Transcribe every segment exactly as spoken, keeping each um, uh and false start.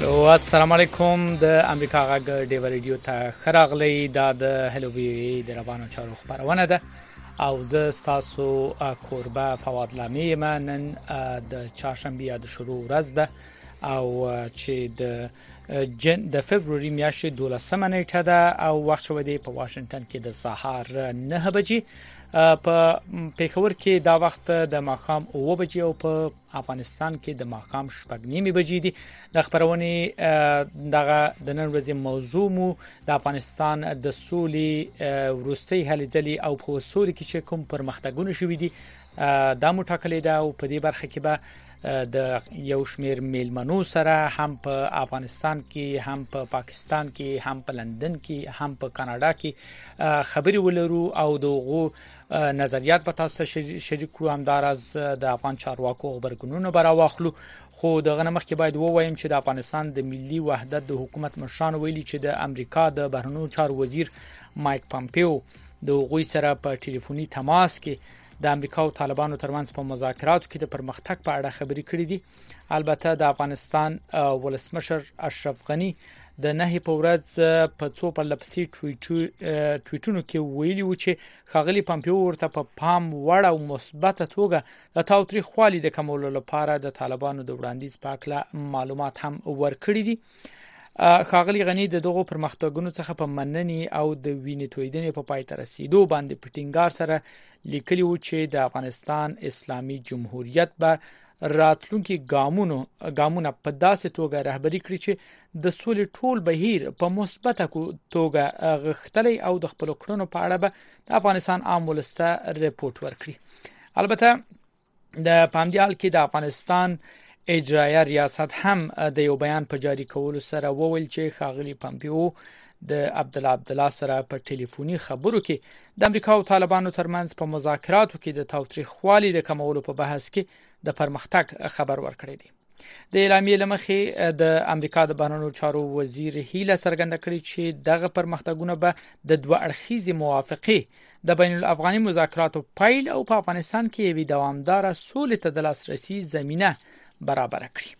الو السلام علیکم د امریکا غږ ډیو رادیو ته خراغلی دا د هلو وی د روانو چارو خبرونه ده او زه تاسو کوربه فواد لامي منن د چهارشنبه د شروع ورځ ده او چې د جن د فبروري میاشتې دولسمه نیټه ده او وخت شو دی په واشنگټن کې د سهار نه بجې په پیښور کې دا وخت د ماښام اوه بجې او په افغانستان کې د ماښام شپږ نیمې بجې دي د خبرونه دغه د نن ورځې موضوع مو د افغانستان د سولې ورستۍ هلې ځلې او په سولې کې چې کوم پرمختګونه شوي دي دا مو ټاکلې ده او په دې برخه کې به د یو شمیر میلمنو سره هم په افغانستان کې هم په پا پاکستان کې هم په لندن کې هم په کاناډا کې خبري ولرو او دغه نظریات په تاسو شریک کوو همدار از د افغان چارواکو خبرګونونو برا واخلو خو دغه مخ کې باید ووایم چې د افغانستان د ملي وحدت د حکومت مشران ویلي چې د امریکا د بهرنیو چارو وزیر مایک پامپیو د غوي سره په ټلیفوني تماس کې د امریکا او طالبانو ترمنځ په مذاکراتو کې د پرمختګ په اړه خبرې کړې دي البته د افغانستان ولسمشر اشرف غنی د نه په ورځ په څو په لپسي ټویټونو کې ویلي و چې خاغلی پامپیو ورته په پام وړ او مثبت توګه د تاوتریخوالي د کمولو لپاره د طالبانو د وړاندیز په اړه معلومات هم ورکړي دي خاغلی غنی د دغه پرمختګونو څخه په مننې او د وینې تویدنې په پای ته رسیدو باندې پټینګار سره لیکلی و چې د افغانستان اسلامي جمهوریت به راتلونکي ګامونو ګامونه په داسې توګه رهبری کړی چې د سولې ټول بهیر په مثبت توګه غښتلی او د خپل کړنو په اړه به د افغانستان عام ولسته ریپورت ورکړي البته د پامدیال کې د افغانستان اجرایه ریاست هم د یو بیان په جاری کولو سره وویل چې خاغلی پامپیو د عبد الله عبد الله سره په ټلیفوني خبرو کې د امریکا او طالبانو ترمنځ په مذاکراتو کې د تاوتریخوالي د کمولو په بحث کې د پرمختګ خبر ورکړی دی د اعلامیې لمخې د امریکا د بهرنیو چارو وزیر هیله څرګنده کړې چې دغه پرمختګونه به د دوه اړخیزې موافقې د بین الافغاني مذاکراتو پایل او په افغانستان کې یوه دوامدار سولې ته د لاسرسي زمينه برابر کړي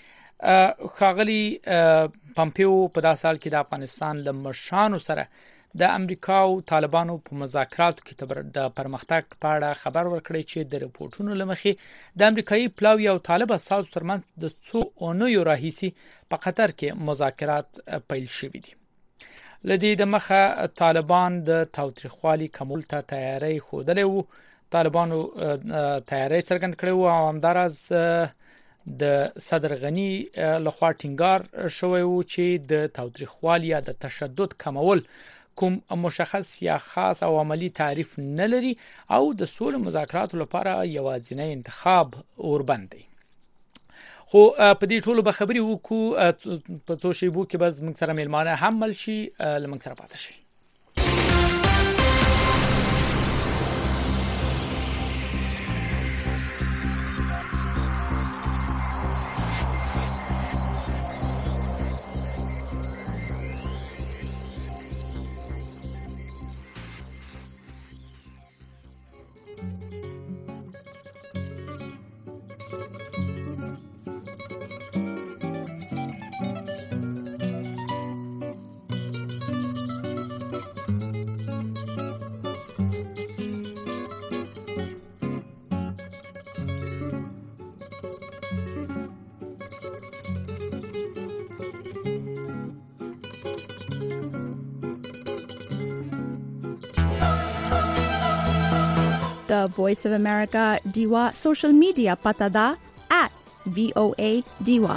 خاغلی پامپیو په داسې حال کې د افغانستان له مشرانو سره د امریکا او طالبانو په مذاکراتو کې د پرمختګ په اړه خبر ورکړی چې د ریپورتونو لمخې د امریکایي پلاوی او طالب اساسو ترمنځ د څو اونیو راهیسي په قطر کې مذاکرات پیل شوي دي لدی د مخه طالبان د تاوتریخوالي کمول ته تیاری خوده وو طالبانو تیاری څرګند کړی وو او همدارز د صدر غنی لخوا ټینګار شوی وو چې د تاوتریخوالي یا د تشدد کمول کوم مشخص یا خاص او عملی تعریف نه لري او د سولې مذاکراتو لپاره یوازینی انتخاب اوربند دی خو په دې ټولو به خبري وکړو په څو شیبو کې بس موږ سره میلمانه هم مل شي لمن سره پاتې شي The Voice of America Diwa social media patada at V O A Diwa.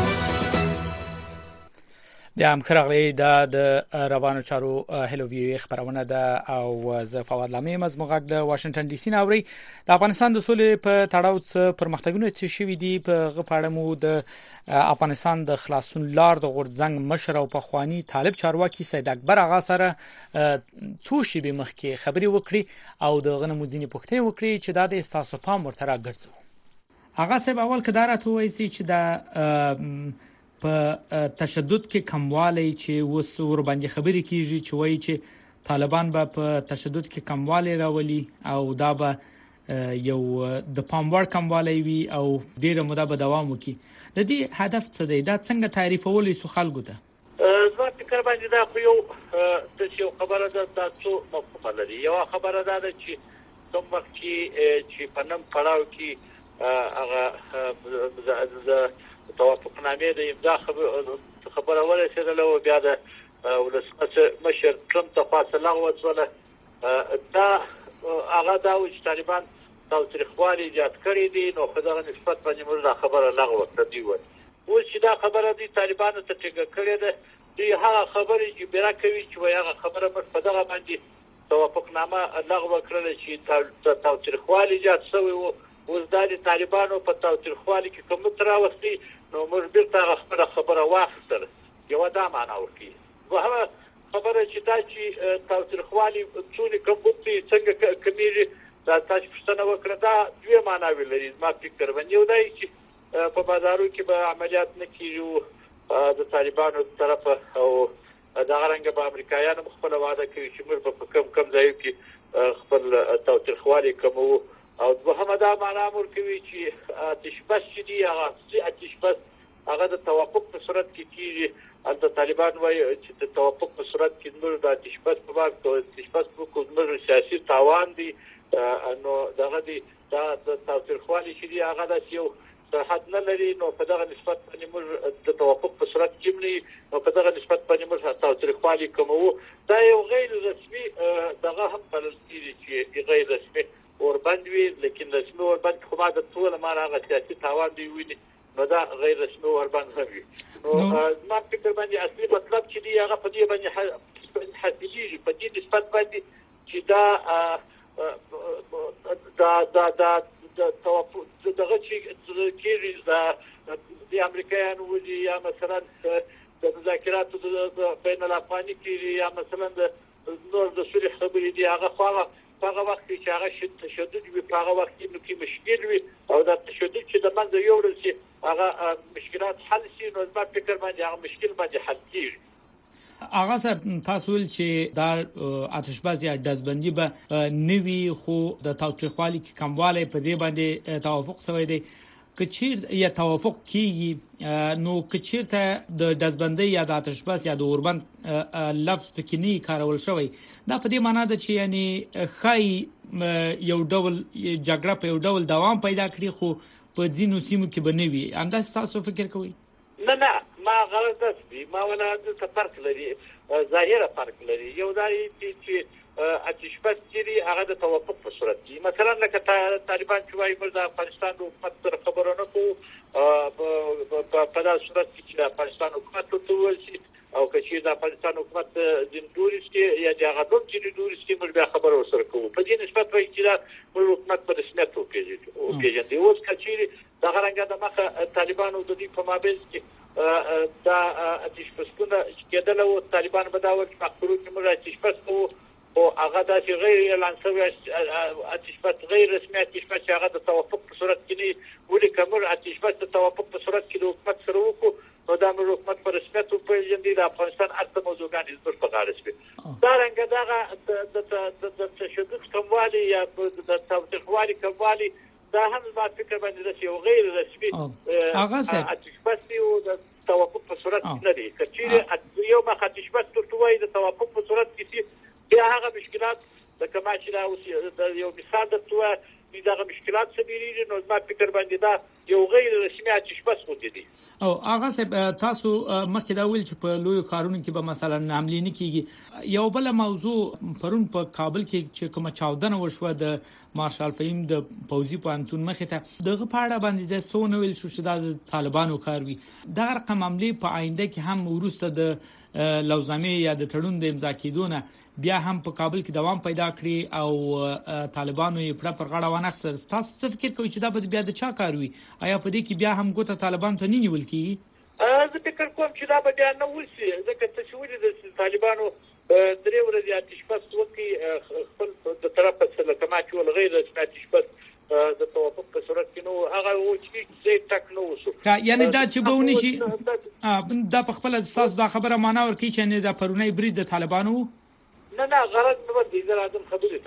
د ام خرغلی د روانو چارو هلو وی خبرونه ده او ز فواد لامي مزمغه د واشنگټن ډي سي ناوړي د افغانستان د سولې په تړاو څخه پرمختګونه چې شوي دي په غپاړمو د افغانستان د خلاصون لار د غورځنګ مشر او پخوانی طالب چارواکي سید اکبر اغا سره څو شی به مخکې خبري وکړي او د غنموزینی پښتنې وکړي چې د استاسو پام ورته راګرځو اغا سه اول کدارته وایي چې د په تشدد کې کموالی چې وس ور باندې خبرې کیږي چې وایي چې طالبان به په تشدد کې کموالی راولي او دا به یو د پاموړ کموالی وي او ډیره موده به دوام وکړي. د دې هدف څه دی؟ دا څنګه تعریفول شو خلکو ته؟ زما فکر باندې دا خو یو د یو خبره ده تاسو مفهوم لري. یو خبره ده چې کوم وخت چې په نن پړاو کې هغه د توافقنامې د امضا خبره ورسېدله او بیا د ولسمشر مشر ټرمپ ته فاصله وڅوله. دا هغه دا چې طالبان تاوتریخوالي زیات کړی دي، نو په دغه نسبت باندې موږ دا خبره لغوه کړې وه. اوس چې دا خبره دي طالبانو ته ټینګه کړې ده، دوی هغه خبرې جبرا کوي چې وایي هغه خبره موږ په دغه باندې توافقنامه لغوه کړله چې تاوتریخوالي زیات شوی و. اوس دا د طالبانو په تاوتریخوالي کې کوم راوستي، نو موږ بیرته هغه خپله خبره واخیستله. یوه دا معنا ورکوي. دوهمه خبره چې دا چې تاوتریخوالي څومره کمبود دي، څنګه کمیږي، دا تاسو پوښتنه وکړه. دا دوه معناوې لري زما فکر باندې. یو دا چې په بازارو کې به عملیات نه کیږي د طالبانو طرفه، او دا غرنګ به امریکایانو خپل وعده کوي چې موږ په کم کم ځایو کې خپل تاوتریخوالي کومو. او دوهمه دا معنا ورکوي چې آتش بس چې دی هغه آتش بس هغه د توافق په صورت کې کیږي. د طالبان وایي چې د توافق په صورت کې موږ د آتش بس په وخت د آتش بس په کوم سیاسي تاوان دی، نو دغه دی دا د تاوتریخوالي چې دی هغه د یو حد نه لري. نو په دغه نسبت باندې موږ د توافق په صورت کې نه، نو په دغه نسبت باندې موږ تاوتریخوالي کومو. دا یو غیر رسمي دغه هم بلل کېږي چې غیر رسمي اوربند وي، لیکن رسمي اوربند خو ما د ټول معنی هغه سیاسي تاوان دی ویني، نو دا غیر رسمي اوربند هم وي. نو ما فکر باندې اصلي مطلب چې دی هغه په دې باندې حاصلېږي، په دې نسبت باندې چې دا دا دا دا د توافق دغه چې کېږي د امریکایانو ودي، یا مثلا د مذاکراتو د بین الافغاني کې، یا مثلا د نور د صلح خبرې دي، هغه خو هغه وخت چې هغه تشدد وي، په هغه وخت کې مشکل وي، او دا تشدد چې د منځه یوړل شي هغه مشکلات حل شي، نو زما فکر باندې هغه مشکل باندې حل کېږي. هغه صاحب تاسو ول چې دا آتش بس یا دزبندي به نوي، خو د تاوتریخوالي کې کموالی په دې باندې توافق شوی دی. کچیر یا توافق کیږي، نو کچیرته د دزبندي یا د آتش بس یا د اوربند لفظ پکې نه کارول شوی، دا په دې معنی ده چې یعنی خای یو ډول جګړه په یو ډول دوام پیدا کړي، خو په ځینو سیمو کې به نه وي. همداسې تاسو فکر کوئ؟ نه نه، ما غلط ده. ما ولا د فرق لري، ظاهره فرق لري. یو دا چې آتش بس چې هغه د توافق په صورت کې، مثلا لکه طالبان چې وايي موږ د افغانستان د حکومت سره خبرونه کوو، په داسې صورت کې چې د افغانستان حکومت ته وویل شي، او که چې د افغانستان حکومت ځندوري شي یا د هغه ډول ځندوري شي، موږ بیا خبره ورسره کوو. په دې نسبت وایي چې دا موږ حکومت په رسمیت وپېژني. اوس که چیرې دغه رنګه د مخه طالبانو د دوی په مابینځ کې دا آتش بسونه کېدل، او طالبان به دا وایي چې مخکرو کې موږ آتش بس کوو، او هغه داسې غیر اعلان شوی آتش بس غیر رسمي آتش بس چې هغه د توافق په صورت کې نه، ولې که موږ آتش بس د توافق په صورت کې د حکومت سره وکړو، نو دا موږ حکومت په رسمیت وپېژني، د افغانستان هر موضوعګانې زموږ په غاړه شوې. دارنګه دغه د تشدد کموالی یا د تاوتریخوالي کموالی، دا هم زما فکر باندې داسې یو غیر رسمي آتش بس دی، او د توافق په صورت کې نه دی. که چیرې یو مخ آتش بس ورته وایي د توافق په صورت کې، بیا هغه مشکلات لکه ما چې دا اوس یو مثال درته ووایم، دغه مشکلات څه ډېرېږي، نو زما فکر باندې دا یو غیر رسمي آتش بس غوندې دی. او هغه صاحب تاسو مخکې دا ویل چې په لویو ښارونو کې به مثلا حملې نه کېږي. یو بله موضوع پرون په کابل کې چې کومه چاودنه وشوه د مارشال فهیم د پوځي پوهنتون مخې ته، دغه په اړه باندې د څه ونه ویل شو چې دا د طالبانو کار وي. دغه رقم حملې په آینده کې هم وروسته د لوزنامې یا د تړون د امضا کېدو نه بیا هم په کابل کې دوام پیدا کړي، او طالبانو یې پړه پر غاړه ونخسر. تاسو څه فکر کوئ چې دا به بیا د چا کار وي؟ آیا په دې کې بیا هم ګوته طالبانو ته نه نیول کېږي؟ زه فکر کوم چې دا به بیا نه وشي، ځکه چې ولې د طالبانو درې ورځې آتش بس وکړي خپل د طرفه څخه، لکه ما چې ویل غیر رسمي آتش بس د توافق په صورت کې نو هغه و چې ځای ټک نه وشو. یعنی دا چې به ونی شي، دا په خپل اساس دا خبره معنا ورکوي چې دا پرونی برید د طالبانو؟ نه نه، غرض نه ورته زه راځم خبرې ته.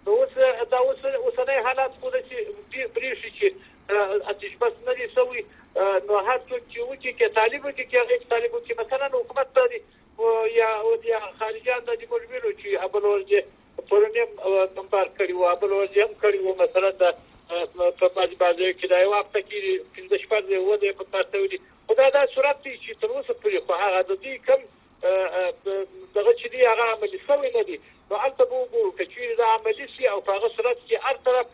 نو اوس دا اوس اوسنۍ حالات خو د چې بریښي چې اتش بس نه دي سوي نو هر څوک چې وکی کې طالب کې کې غیر طالب کې مثلا حکومت ته یا یا خارجيان د مجبورو چې ابلورځي پرونیم نمبر کړی و ابلورځي هم کړی و مثلا د په باندې باندې کې دا یو وخت کې پنځه شپږ دی و د په تاسو دی خدای دا صورت چې تر اوسه پرې خو هغه د دې کم دغه چې دی هغه عملي شوی نه دی نو البته بو بو چې دا عملي شي او په هغه صورت کې هر طرف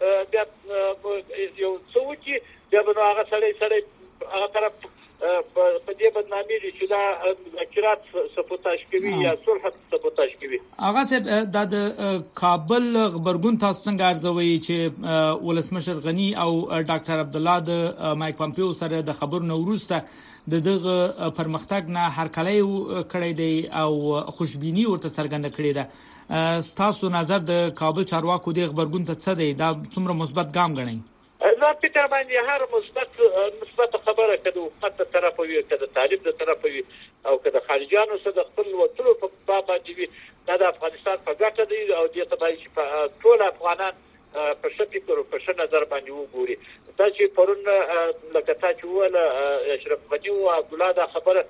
د یو څوکي د بنو هغه سره سره هغه طرف په دې بدنامي چې دا مذاکرات سپوتاژ کوي یا صلح سپوتاژ کوي هغه د کابل خبرګون تاسو څنګه ارزوي چې ولسمشر غنی او ډاکټر عبد الله د مایک پامپیو سره د خبرونو وروسته د دغه پرمختګ نه هرکلی کړی دی او خوشبینی ورته څرګنده کړې ده ستاسو نظر د کابل چارواکو د خبرګون ته څه دی دا څومره مثبت ګام ګڼئ زه فکر باندې هر مثبت مثبت خبره کده حکومت ته طرف وي کده طالب ته طرف وي او کده خارجيانو سره د خپل وټلو په باب باندې د افغانستان په ګټه دی او د تبعي چې ټول افغانان په شپې کړو په شنه نظر باندې وګوري دا چې پرون لکه تا چې ولا اشرف غنی او عبد الله دا خبره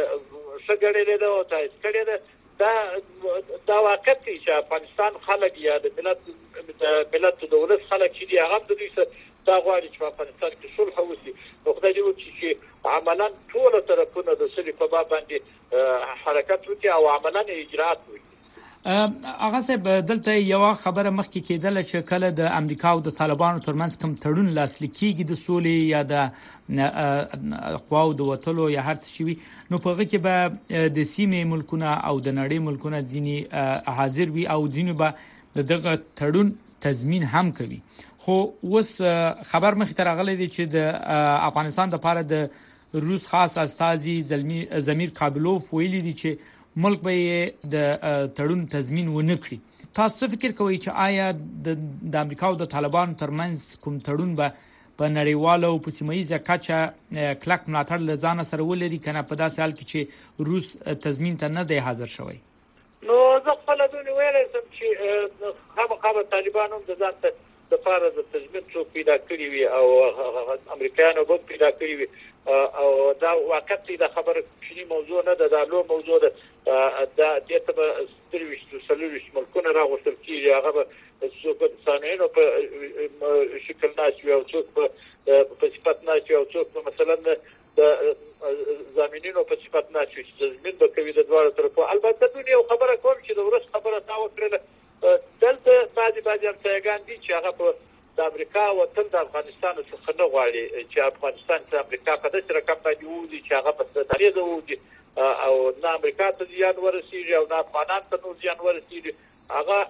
شګړې ده او تاسو کړی ده دا دا واقع چې افغانستان خلک یا د ملت د ملت د دولت خلک چې هغه د دې دا غواړي چې په افغانستان کې صلح وشي نو خدای دې وکړي چې عملاً ټول طرفونه د صلح په باب باندې حرکت وکړي او عملاً اجرات وکړي هغه څه دلته یو خبره مخکې کېدله چې کله د امریکا او د طالبانو ترمنځ کوم تړون لاسلیک کیږي د سولې یا د قواو د وټلو یا هر څه شي نو په هغه کې به د سیمې ملکونه او د نړۍ ملکونه ځینی حاضر وي او ځینی به دغه تړون تضمین هم کوي خو اوس خبر مخې ته راغلی دی چې د افغانستان لپاره د روس خاص استازي زمیر کابلوف ویلي دي چې ملک به د تړون تضمین ونه کړي تاسو فکر کوئ چې آیا د امریکا او د طالبانو ترمنځ کوم تړون به په نړیواله او په سیمه‌ییزه کچه کلک ملاتړ لزان سره ولري کنه په داسې حال کې چې روس تضمین ته نه دی حاضر شوی نو زه خپل دونه ویل سم چې خامخا طالبانو د ځان د فارغ د تضمین څو پیدا کړی وي او امریکایانو به پیدا کړی وي او دا واقعي د خبره شنی موضوع نه ده د لو موضوع ده د دې ته سترويش سلويش ملکونه راغوستل کیږي هغه به څوک ثانیو په شکل ناشوي او څوک په صفات ناشوي او څوک مثلا د زمينونو په صفات ناشوي تضمین به کوي د دوه طرفو البته دنیا خبره کوم چې د ورس خبره تا وکړه دلته بعضي بعضي امریکایان دي چې هغه په د امریکا او تل د افغانستان څخه نه غواړي چې افغانستان ته امریکا په داسې رقم باندې وځي چې هغه په تاریخ وځي او نه امریکا ته زیان ورسیږي او نه افغانان ته زیان ورسیږي هغه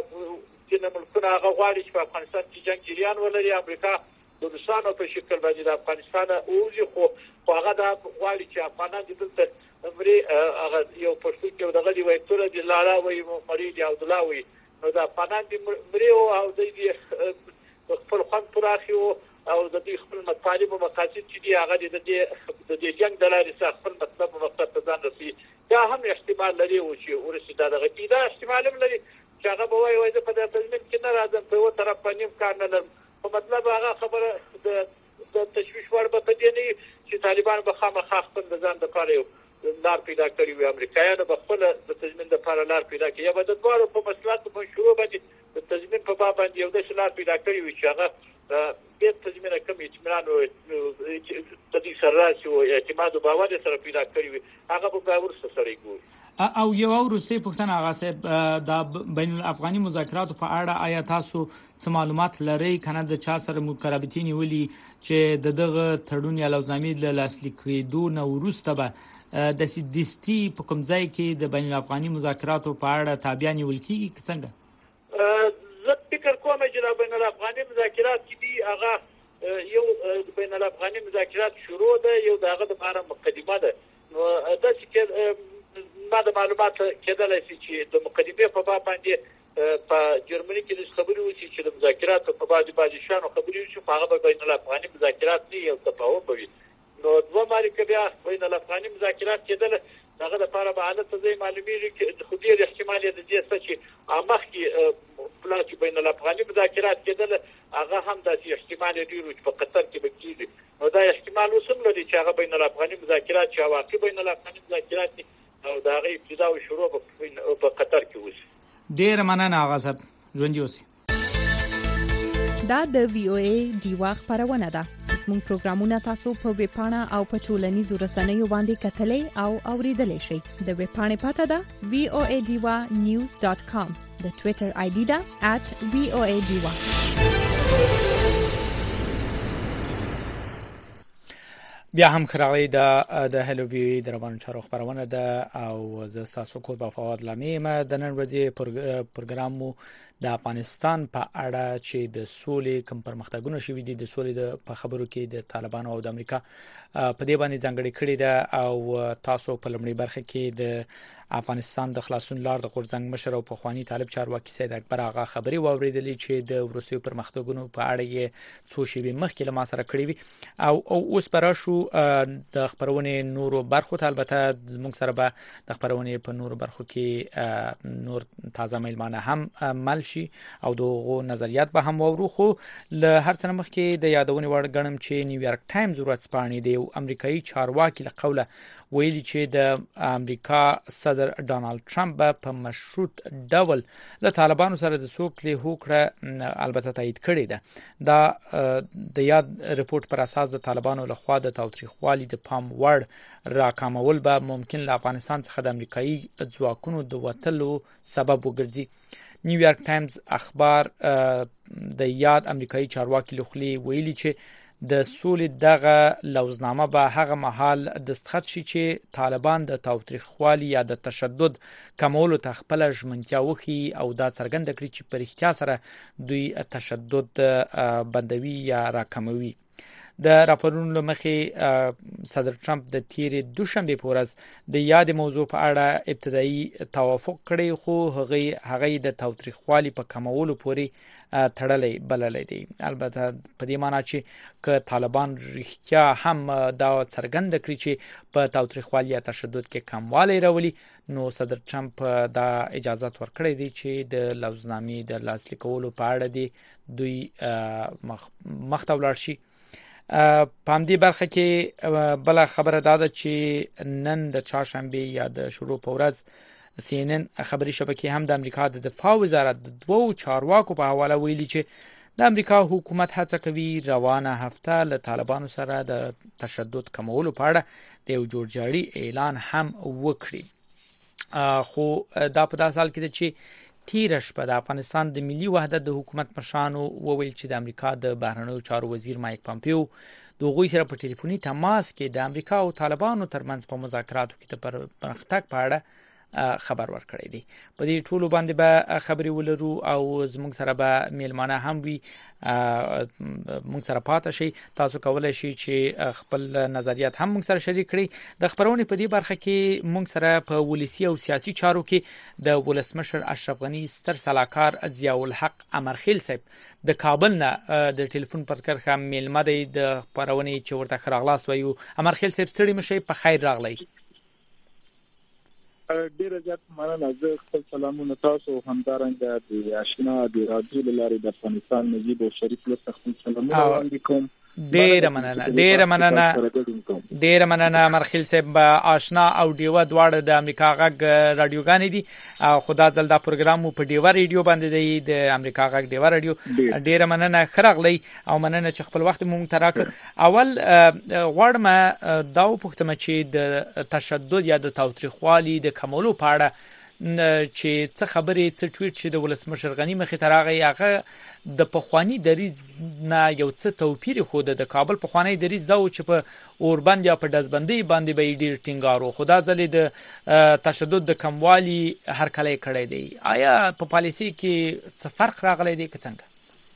چې ملکونه هغه غواړي چې په افغانستان کې جنگ جریان ولري امریکا د روسانو په شکل باندې د افغانستان اوږي خو هغه د غواړي چې افغانان دلته امري هغه یو پښتو کې دغه دی وایي تر دې لاله وایي مړی دی او دلاوي نو د افغانان د مړي او د دې خپل خوان پراخي او د دې خپل مطالب او مقاصد چې دی هغه د دې د دې جنگ د لارې څخه خپل مطلب او مقصد ته ځان رسي دا هم احتمال لري او چې ورسي دا دغه کې دا احتمال هم لري چې هغه به وایي وایي په دې تضمین کې نه راځم په یو طرف باندې کار نه لرم په مطلب هغه خبره د د تشویش ور به پدې نه چې طالبان به خامخا خپل ځان د کار یو لار پیدا کړی وي امریکایانو به خپل د تضمین لپاره لار پیدا کړي یا به د دوه په مسلات په شروع باندې د تضمین په باب باندې یو د لار پیدا کړی وي چې هغه د تضمین کوم اطمینان او د دې سره چې اعتماد او باور سره پیدا کړی وي هغه به باور سره ګوري او یو روسي پښتنه هغه سه د بین الافغاني مذاکراتو په اړه آیا تاسو څه معلومات لرئ کنه د چا سره مقربتین ویلي چې دغه تړون یا لوزنامې له لاسلیک کېدو نه وروسته به د سیدستي په کوم ځای کې د بین الافغاني مذاکراتو په اړه تابعیت نیول کیږي څنګه زه فکر کوم چې د بین الافغاني مذاکرات کې دی هغه یو بین الافغاني مذاکرات شروع ده یو دغه د لپاره مقدمه ده نو دا چې ما د معلومات کېدل چې د مقدمه په باب باندې په جرمني کې د خبرو وشي چې د مذاکرات په باب باندې شانو خبرو وشي هغه بین الافغاني مذاکرات نه یو تفاهم کوي نو دوه مارکه بیا بین الافغاني مذاکرات کېدل دغه لپاره به حالت ځای معلومیږي چې خو ډیر احتمال دی چې چې امخ کې پلا چې بین الافغاني مذاکرات کېدل هغه هم د احتمال دی چې په قطر کې به کېږي نو دا احتمال اوس هم لري چې هغه بین الافغاني مذاکرات چې واقعي بین الافغاني مذاکرات او دا غي ابتدا او شروع په قطر کې وشي. ډیر مننه آغا صاحب ژوند اوسئ. دا د وی او ای دیوا خبرونه ده. زموږ پروګرامونه تاسو په ویب پاڼه او په ټولنیزو رسنیو باندې کتلای او اوریدلای شئ. د ویب پاڼې پته ده وی او ای دیوا نیوز ډاټ کام. د ټوئیټر آی ډي ده ات وی او ای دیوا. بیا هم خراغلی د د هلو وی د روانو چارو خبرونه ده او زه تاسو کو په فواد لامې ما د نن ورځې پروګرامو د افغانستان په اړه چې د سولې کوم پرمختګونه شوي دي د سولې د په خبرو کې د طالبانو او د امریکا په دې باندې ځانګړي کړي ده او تاسو په لمړي برخه کې د افغانستان د خلاصون لار د قرزنګ مشر او په خواني طالب چارواکي سید اکبر آغا خبري واوریدلې چې د روسیې پرمختګونو په اړه یې څو شی به مخکې له ما سره کړی وي او او اوس پر شو د خبرونه نورو برخو ته البته موږ سره به د خبرونه په نورو برخو کې نور تازه مېلمانه هم مل شي او دغه نظریات به هم وورو خو له هر څه مخکې د یادونې وړ غنم چې نیویارک ټایمز ورځپاڼې دی او امریکایي چارواکي له قوله ویلي چې د امریکا صدر ډانلډ ټرمپ په مشروط ډول له طالبانو سره د سوکلي هوکړه البته تایید کړې ده دا د یاد رپورت پر اساس د طالبانو له خوا د تاوتریخوالي د پام وړ راکامول به ممکن له افغانستان څخه د امریکایي ځواکونو د وټلو سبب وګرځي. نیویارک ټایمز اخبار د یاد امریکایي چارواکي لخوا ویلي چې د سولې دغه لوزنامه به هغه مهال دستخط شي چې طالبان د تاوتریخوالي یا د تشدد کمولو ته خپل ژمنتیا وکړي او دا څرګنده کړي چې په اړتیا سره دوی تشدد بندوي یا راکموي. د راپورونو مخې صدر ټرمپ د تیرې دوشنبه په ورځ د یاد موضوع په اړه ابتدایي توافق کړی خو هغه هغه د تاوتریخوالي په کمولو پورې تړلې بللې دي. البته په دې معنی چې ک طالبان رښتیا هم دا څرګند کړی چې په تاوتریخوالي یا تشدد کې کموالی راولي نو صدر ټرمپ دا اجازه ورکړې دي چې د لوزنامې د لاسلیک کولو په اړه دي دوی مخ ته ولاړ شي. په همدې برخه کې بل خبره دا ده چې نن د چهارشنبه یا د شروع په ورځ سی ان ان خبري شبکې هم د امریکا د دفاع وزارت د دوو چارواکو په حواله ویلي چې د امریکا حکومت هڅه کوي روانه هفته له طالبانو سره د تشدد کمولو په اړه د یو جوړجاړي اعلان هم وکړي. خو دا په داسې حال کې ده چې تیر شپه د افغانستان د ملي وحدت د حکومت مشرانو وویل چې د امریکا د بهرنیو چارو وزیر مایک پامپیو د غوي سره په ټلیفوني تماس کې د امریکا او طالبانو ترمنځ په مذاکراتو کې د پرمختګ په اړه خبر ورکړی دی. په دې ټولو باندې به خبري ولرو او زموږ سره به میلمانه هم وي موږ سره پاتې شي. تاسو کولای شئ چې خپل نظریات هم موږ سره شریک کړئ. د خبرونه په دې برخه کې موږ سره په ولسی او سیاسي چارو کې د ولسمشر اشرف غنی ستر سلاکار ضیاء الحق امرخیل صاحب د کابل نه د ټلیفون پر کرخه میلمه دی د خبرونه چې ورته خراغلاس وایو. امرخیل صاحب ستړي مشي په خیر راغلی. ډیره زیات مننه. زه خپل سلامونه تاسو همدارنګه د آشنا د رادیو لارې د افغانستان نجیب او شریف له خپل سلامونه وړاندې کوم. ډیره مننه ډیره مننه ډیره مننه مرخیل صاحب. آشنا او ډیوه دواړه د امریکا غږ رادیوګانې دي او خدا زل دا پروګرام په ډیوه رادیو باندې دی د امریکا غږ ډیوه رادیو. ډیره مننه خرغلی او مننه چې خپل وخت مونږ تراک. اول غواړم دا وپوښتم چې د تشدد یا د تاوتریخوالي د کمولو په اړه چې څه خبرې څه ټویټ چې د ولسمشر غنی مخې ته راغی هغه د پخوانی دریز نه یو څه توپیر خو د کابل پخوانی دریز دا و چې په اوربند یا په دزبندۍ باندې به ډیر ټینګارو خدا ځلې د تشدد د کموالی هر کله کړی دی. آیا په پالیسي کې څه فرق راغلی دی که څنګه؟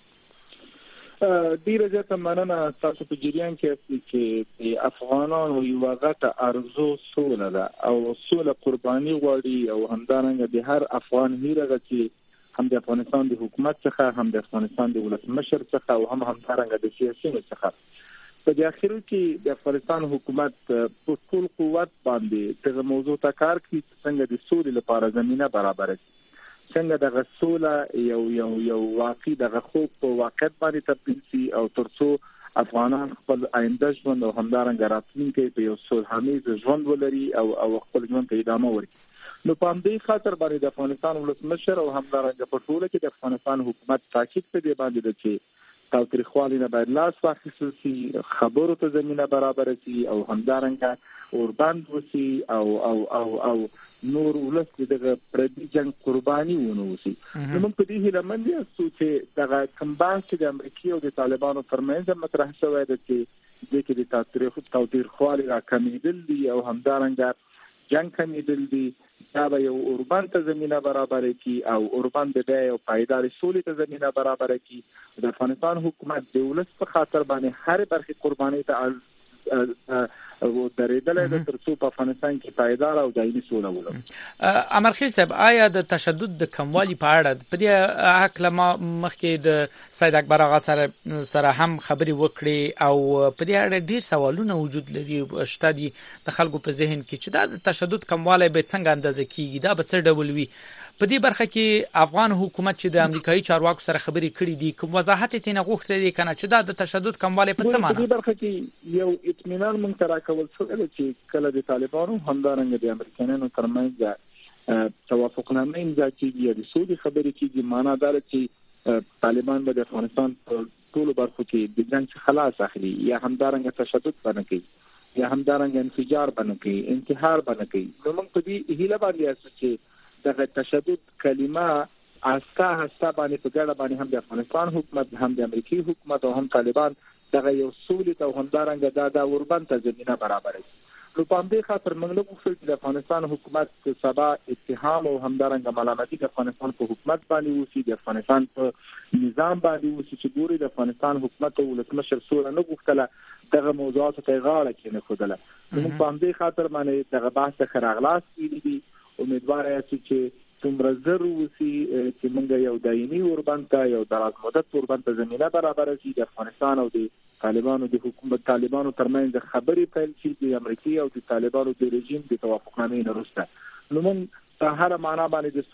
ډیره زیاته مننه. تاسو په جریان کې چې د افغانانو یو غټه ارزو سوله ده او سوله قرباني غواړي او همدارنګه د هر افغان هیله چې هم د افغانستان د حکومت څخه هم د افغانستان د ولسمشر څخه او هم همدارنګه د سیاسيونو څخه په اخر کې د افغانستان حکومت په ټول قوت باندې دغه موضوع ته کار کوي چې څنګه د سولې لپاره زمينه برابر شي. څنګه د غسوله یو یو یو واقعي د خوب په واقعیت باندې تبدیل شي او ترڅو افغانان خپل آینده ژوند او همدارنګه راتلونکي په یو صلحامیز ژوند ولري او او خپل ژوند ته ادامه ورکړي. نو په همدې خاطر باندې د افغانستان ولسمشر او همدارنګه په ټوله کې د افغانستان حکومت تاکید په دې باندې دی چې تاوتریخوالي نه باید لاس واخیستل شي، خبرو ته زمینه برابر شي او همدارنګه اوربند وشي او او او او نور ولس دغه پردي جنگ قرباني ونه وشي. نو موږ په دې هیله مند یو چې دغه کمبان چې د امریکا او د طالبانو ترمنځ مطرح شوی دی چې د کې د تاریخ تاوتریخوالي را کمیدل دي او همدارنګه جنگ کمیدل دي، دا به یو اوربان ته زمينه برابر کی او اوربان د یو پایدار سولې ته زمينه برابر کی. د افغانستان حکومت د ولس په خاطر باندې هر برخه قرباني ته او درېدل د ترڅو په افغانستان کې پایدار او دایمي سوله ولري. امرخیل صاحب، آیا د تشدد د کموالي په اړه په دې حق لما مخکې د سید اکبر آغا سره سره هم خبري وکړي او په دې اړه ډیر سوالونه وجود لري شته دي د خلکو په ذهن کې چې دا د تشدد کموالی به څنګه اندازه کیږي، دا به څه ډول وي. په دې برخه کې افغان حکومت چې د امریکایي چارواکو سره خبرې کړې دي کوم وضاحت یې نه غوښتل دي کنه چې دا د تشدد کموالی په څه معنی؟ په دې برخه کې یو اطمینان مونږ ترا کول څه چې کله د طالبانو همدارنګه د امریکایانو ترمنځ توافقنامه امضا کیږي د سودي خبرې کیږي، معنا دا چې طالبان به د افغانستان په ټولو برخو کې د جنگ خلاص اخلي یا همدارنګه تشدد باندې کوي یا همدارنګه انفجار باندې کوي، انتحار باندې کوي. نو موږ په دې هیله باندې اساس چې دغه تشدد کلمه استا هستا باندې په ګډه باندې هم د افغانستان حکومت هم د امریکای حکومت او هم طالبان دغه یو سولې ته همدارنګه دا د اوربند ته زمينه برابر شي. نو په همدې خاطر موږ له غوښتل چې د افغانستان حکومت سبا اتهام او همدارنګه ملامتي د افغانستان په حکومت باندې وسی، د افغانستان په نظام باندې وسی چې ګوري د افغانستان حکومت او ولسمشر سوره نه غوښتله دغه موضوعات ته غاړه کېنه خدله. نو په همدې خاطر باندې دغه بحث خراغلاس کیږي. امیدوار یم چې څومره زر وسی چې موږ یو دایمي اوربند ته یو دراز مدت اوربند ته زمينه برابر شي، د افغانستان او د طالبانو د حکومت طالبانو ترمنځ خبرې پیل شي د امریکای او د طالبانو د رژیم د توافقنامې نه وروسته. نو موږ په هر معنا باندې د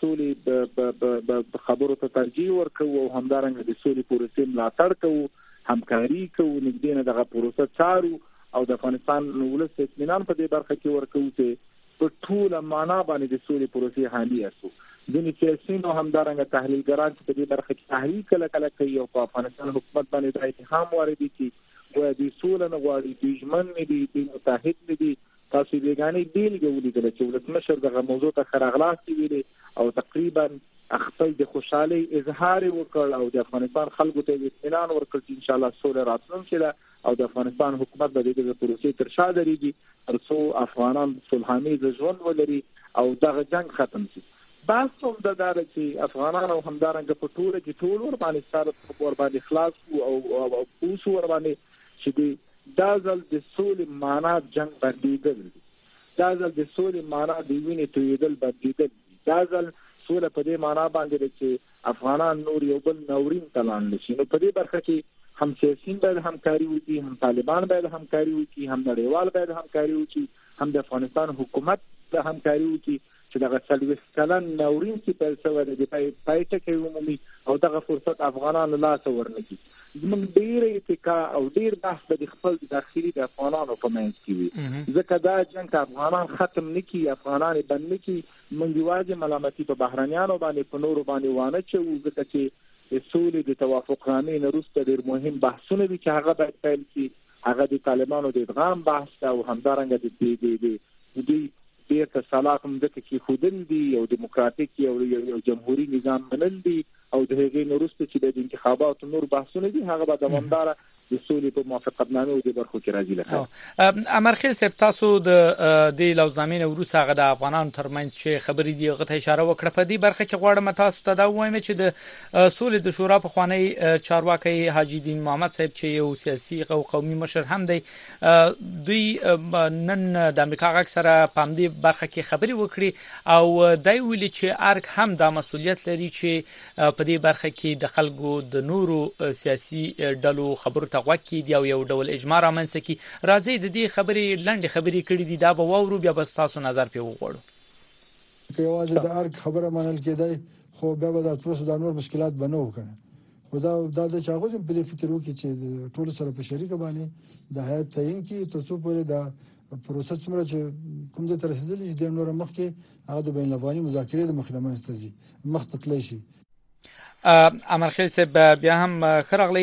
سولې د خبرو ته ترجیح ورکوو او همدارنګه د سولې پروسې ملاتړ کوو، همکاري کوو، نږدې نه دغه پروسه څارو او د افغانستان ولس اطمینان په دې برخه کې ورکوو چې په ټول معنا باندې د سولې پروسې حالي اسو. د سیاسي نو همدارنګه تحلیلګران چې په دې برخه کې تحلیل کله کله کوي او په افغانستان حکومت باندې د اتهام واردي چې وایي د سولې نه غواړي، د ژمن نه دي، د متحد نه دي. تاسو بیګانې بیلګه ولیدل چې ولسمشر دغه موضوع ته خراغلاس ویلي او تقریبا خپل د خوشحالي اظهار وکړ او د افغانستان خلکو ته اطمینان ورکړ چې ان شاء الله سولې راتلونکي او د افغانستان حکومت به د پروسې تر شا درېږي ترڅو افغانان صلحامیز ژوند ولري او دغه جنگ ختم شي. بس هم د دار چې افغانان او همدارنګه په ټوله کې ټول ور باندې سره ور باندې خلاص او او پوس ور باندې چې دا ځل د سولې معنا جنگ بندیدل، دا ځل د سولې معنا د وینې تویدل بندیدل، دا ځل سوله په دې معنا باندې چې افغانان نور یو بل نورین تلان نشي. نو په دې برخه کې هم سیاسيین باید همکاري وکړي، هم طالبان باید همکاري وکړي، هم نړیوال باید همکاري وکړي، هم د افغانستان حکومت باید همکاري وکړي چې دغه څلوېښت کلن نورین چې پیل شوی دی د پای ټکی ومومي او دغه فرصت افغانانو لاس ورنکړي. زموږ ډېر اتکا او ډېر بحث به د خپل داخلي د افغانانو په منځ کې وي، ځکه دا جنګ افغانان ختم نه کړي، افغانان بند نه کړي. موږ یوازې ملامتي په بهرنیانو باندې په نورو باندې وانه چوو، ځکه چې د سولې د توافقنامې نه وروسته ډېر مهم بحثونه دي چې هغه باید پیل شي. هغه د طالبانو د ادغام بحث او همدارنګه د دوی بیرته صلاح مملکت کې خودل دي او دیموکراتیک یو یو جمهوریت نظام منل دي او د هغې نورسته چې د انتخاباتو نور بحثونه دي هغه به دوامدار د سولې په موافقتنامه او د برخو کې راځي. لکه امرخیل صاحب، تاسو د د لوزامین وروسته هغه د افغانانو ترمنځ چې خبرې دی هغه ته اشاره وکړه. په دې برخه کې غواړم تاسو ته دا ووایم چې د سولې د شورا په خوانی چارواکي حاجی دین محمد صاحب چې یو سیاسي او قومي مشر هم دی، دوی نن د امریکا غږ سره په دې برخه کې خبرې وکړي او دای ویلي چې ارګ هم د مسؤلیت لري چې په دې برخه کې د خلکو د نورو سیاسي ډلو خبرو غوکی دی او یو ډول اجماع رامنځته کی. راځي د دې خبرې لنډه خبرې کړې دي، دا به وورو بیا به تاسو نظر په وغوړو. که یوازې د ارګ خبره منل کېدای خو بیا به د تاسو د نور مشکلات بنو وکنه خو دا د چاغو په دې فکر وکړي چې ټول سره په شریکه باندې د هیئت تعیین کې تر څو پورې د پروسه څومره چې کوم ځای ته رسیدلی چې د نور مخکې هغه د بین الافغاني مذاکرې د مخ لمنځته ځي مخ ته تللی شي. امرخیل صاحب بیا هم خرغلی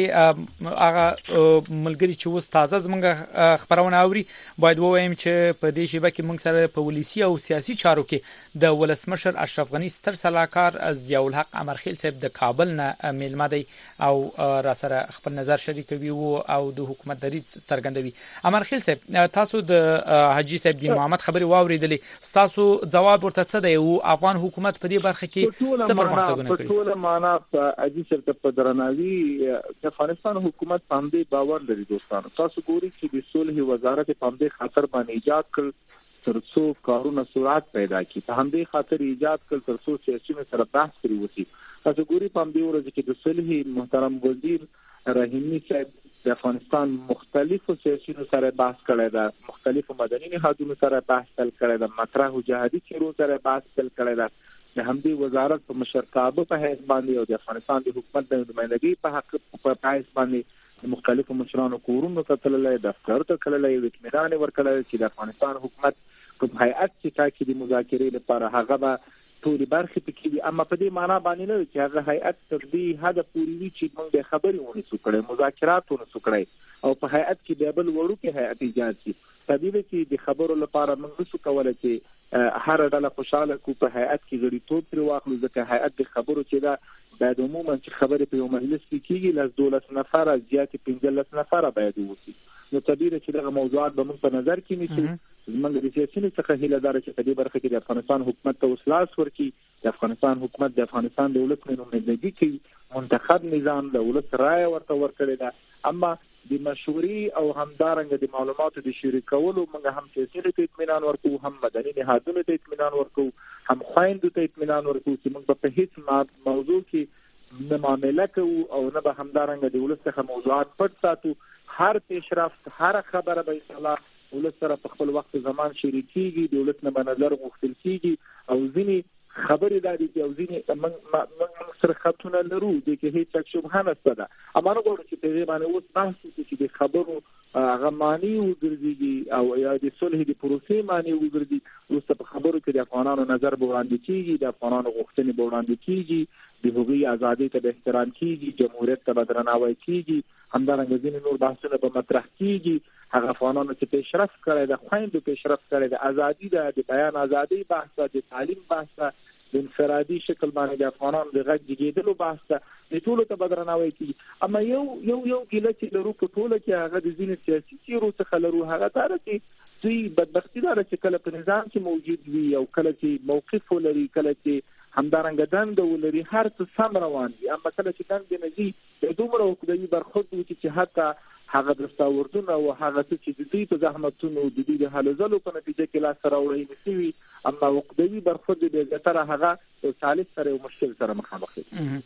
هغه ملګری چې اوس تازه زمونږ خبرونه اوري باید ووایم چې په دې شیبه کې موږ سره په ولسی او سیاسي چارو کې د ولسمشر اشرف غنی ستر سلاکار ضیاء الحق امرخیل صاحب د کابل نه میلمه دی او را سره خپل نظر شریکوي او د حکومت دری څرګندوي. امرخیل صاحب تاسو د حاجی صاحب دین محمد خبري واوریدلې تاسو جواب ورته څه دی او افغان حکومت په دې برخه کې څه پرمختګونه کوي؟ ټول معنا اجي سره په درناوي د افغانستان حکومت باندې باور لري دوستانو. تاسو ګوري چې د صلح وزارت باندې خاطر باندې ایجاد کړ ترڅو کارونه سرعت پیدا کړي په همدې خاطر ایجاد کړ ترڅو سیاسي سره بحث کړي وسی. تاسو ګوري په همدې ورځ کې د صلح محترم وزیر رحیمی صاحب د افغانستان مختلفو سیاسي سره بحث کړی دا مختلفو مدني نهادونو سره بحث کړی دا مطرح او جهادي چیرو سره بحث کړی دا د همدې وزارت په مشرتابه په حیث باندې او د افغانستان د حکومت د نمائندګۍ په حق په حیث باندې مختلفو مشرانو کورونو ته تللې دفتر ته تللې اطمینان ورکړل چې د افغانستان حکومت کوم هیئت چې تاکي د مذاکرې لپاره هغه به ټول برخې پکې دي اما په دې معنی باندې نه چې هغه هیئت تر دې حد پورې وي چې موږ د خبرې ونی سو کړې مذاکرات ونی سو کړې او په هیئت کې د بل وړو کې هیئت ایجاد شي طبيعي چې د خبرو لپاره موږ څه کولای چې هر ډله خوشاله کو په هیئت کې غړي ټول پر واخلو ځکه هیئت د خبرو چې دا باید عموما چې خبرې په یو مجلس کې کیږي لاس دولس نفر زیات پنځلس نفر باید وسی نو طبيعي چې دغه موضوعات به موږ په نظر کې نیسو موږ د سیاسي څخه هیله دار چې په دې برخه کې د افغانستان حکومت ته وسلاس ورکړي د افغانستان حکومت د افغانستان د ولس نمائندګي کوي منتخب نظام د ولس رائے ورته ورکړي دا اما د مشورې او همدارنګه د معلوماتو د شریکولو موږ هم سیاسي ته اطمینان ورکو هم مدني نهادونو ته اطمینان ورکو هم خويندو ته اطمینان ورکو چې موږ په هیڅ موضوع کې نه معامله کوو او نه به همدارنګه د ولس څخه موضوعات پټ ساتو هر پیشرفت هر خبره به اصلاح ولس سره په خپل وخت زمان شریکيږي د ولس نه به نظر غوښتل کیږي او ځینی خبرې دا دي چې ځینې موږ سره خطونه لرو د کې هیڅ شبهه نشته ده اما نو ګورو چې په دې باندې اوس بحث وکړو چې د خبرو هغه معنی وګرځي او یا د صلح د پروسې معنی وګرځي اوس په خبرو کې د افغانانو نظر به وړاندې کیږي د افغانانو غوښتنې به وړاندې کیږي د هغوی ازادي ته به احترام کیږي جمهوریت ته به درناوی کیږي همدارنګه ځینې نور بحثونه به مطرح کیږي هغه افغانانو چې پیشرفت کړي د خويندو پیشرفت کړي د ازادي د بیان ازادي بحث د تعلیم بحث د انفرادي شکل باندې د افغانانو د غږ جګیدلو بحث د ټولو ته بدرناوي کی اما یو یو یو ګیله چې لرو په ټوله کې هغه د ځینې سیاسي چیرو څخه لرو هغه تر چې دوی بدبختی دار چې کله په نظام کې موجود وي او کله چې موقف ولري کله چې همدارنګه دند ولري هر څه سم روان دي اما کله چې دند نه دي د دومره حکومتي برخورد وکړي چې حتی هغه درستاوردونه او هغه چې د دوی په زحمتونو د دوی د حل زلو په نتیجه کې لاس راوړي نشي اما وقدوي برخورد د زتره هغه ثالث سره مشکل سره مخامخ